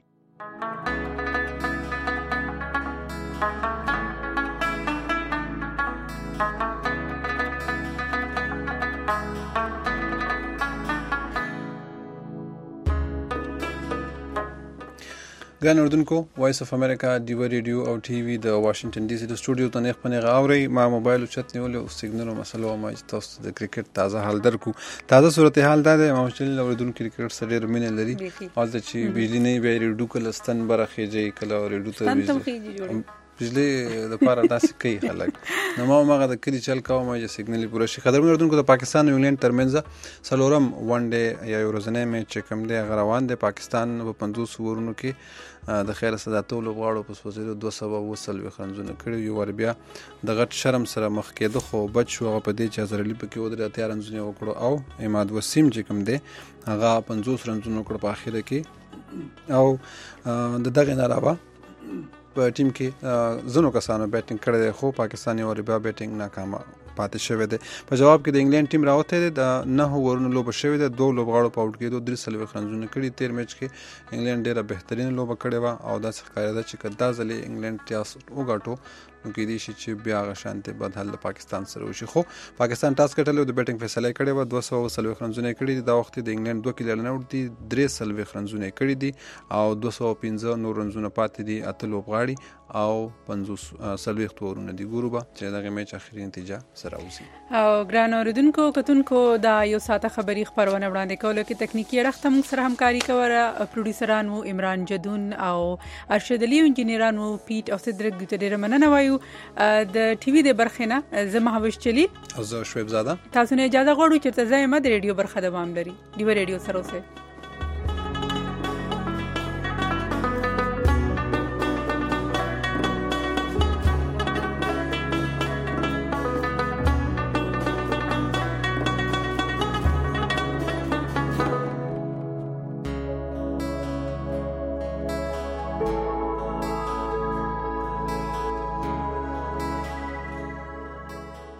ګران اردوونکو، وایس اف امریکا ډیو ریډیو او ټي وي د واشنگټن ډي سي د سټوډیو ته نه خپنه غاوري ما موبایل چت نیول او سیګنل مسلو ما چې تاسو د کرکټ تازه حال درکو. تازه صورتحال دا د ماوچل اردوونکو کرکټ سره ډېر مینه لري او د چې بجلی نه به ریډو کله ستن برخه جې کله ریډو ته بجلی د پاره داسې کوي خلک. نو ما ماغه د کلی چل کوم چې سیګنل پوره شي. خبرونه اردوونکو د پاکستان او انګلند ترمنځ سلورم ون ډے یا ورځنی میچ کم دی غروان دی. پاکستان په پنځوس ورونو کې د خیر صداتو لغواړو په سوزیدو دوه سوه وسل وخنځونه کړي یو ور بیا د غټ شرم سره مخ کېده خو بچ شو په دې چې زرلی پکې ودرې اتیا رنځونه وکړو او اماد وسیم چې کم دی هغه پنځوس رنځونه وکړ په اخر کې او د دغه نه علاوه په ټیم کې زنو کسانو بیټینګ کړی خو پاکستاني ور بیا بیټینګ ناکامه پاتې شوی دی. په جواب کې د انګلند ټیم راوته دی د نه ورونو لوب شوی دی. دوه لوبغاړو په اوټ کې دوه درې سلوي خنځونه کړي. تیر میچ کې انګلند ډیره بهترین لوب کړې و او دا ښکاري ده چې کدا ځلې انګلند ټاس وګټو نو کې دي چې بیا غشانته بد حل پاکستان سره وشي. خو پاکستان ټاس کټلو د بیټینګ فیصله کړې و. دوه سوه سلوي خنځونه کړي دي. دا وخت د انګلند دوه کیلر نه ورتي درې سلوي خنځونه کړي دي او دوه سوه پنځه نور رنځونه پاتې دي. اته لوبغاړي او پنځوس څلوېښت اورونه دي. ګورو به چې دغه میچ اخري نتیجه سره اوسي. او ګران اوریدونکو کتونکو دا یو ساعته خبري خبرونه وړاندې کولو کې تکنیکی اړخ ته موږ سره همکاري کوله. پروډوسران وو عمران جدون او ارشد علي، انجینران وو پیټ او صدرک. ګوته ډیره مننه وایو د ټي وي د برخې نه. زه مهوش چلی او زه شعیب زاده. تاسو نه اجازه غواړو چې تاسو زما د ریډیو برخه دوام لري. دیو ریډیو سره اوسئ.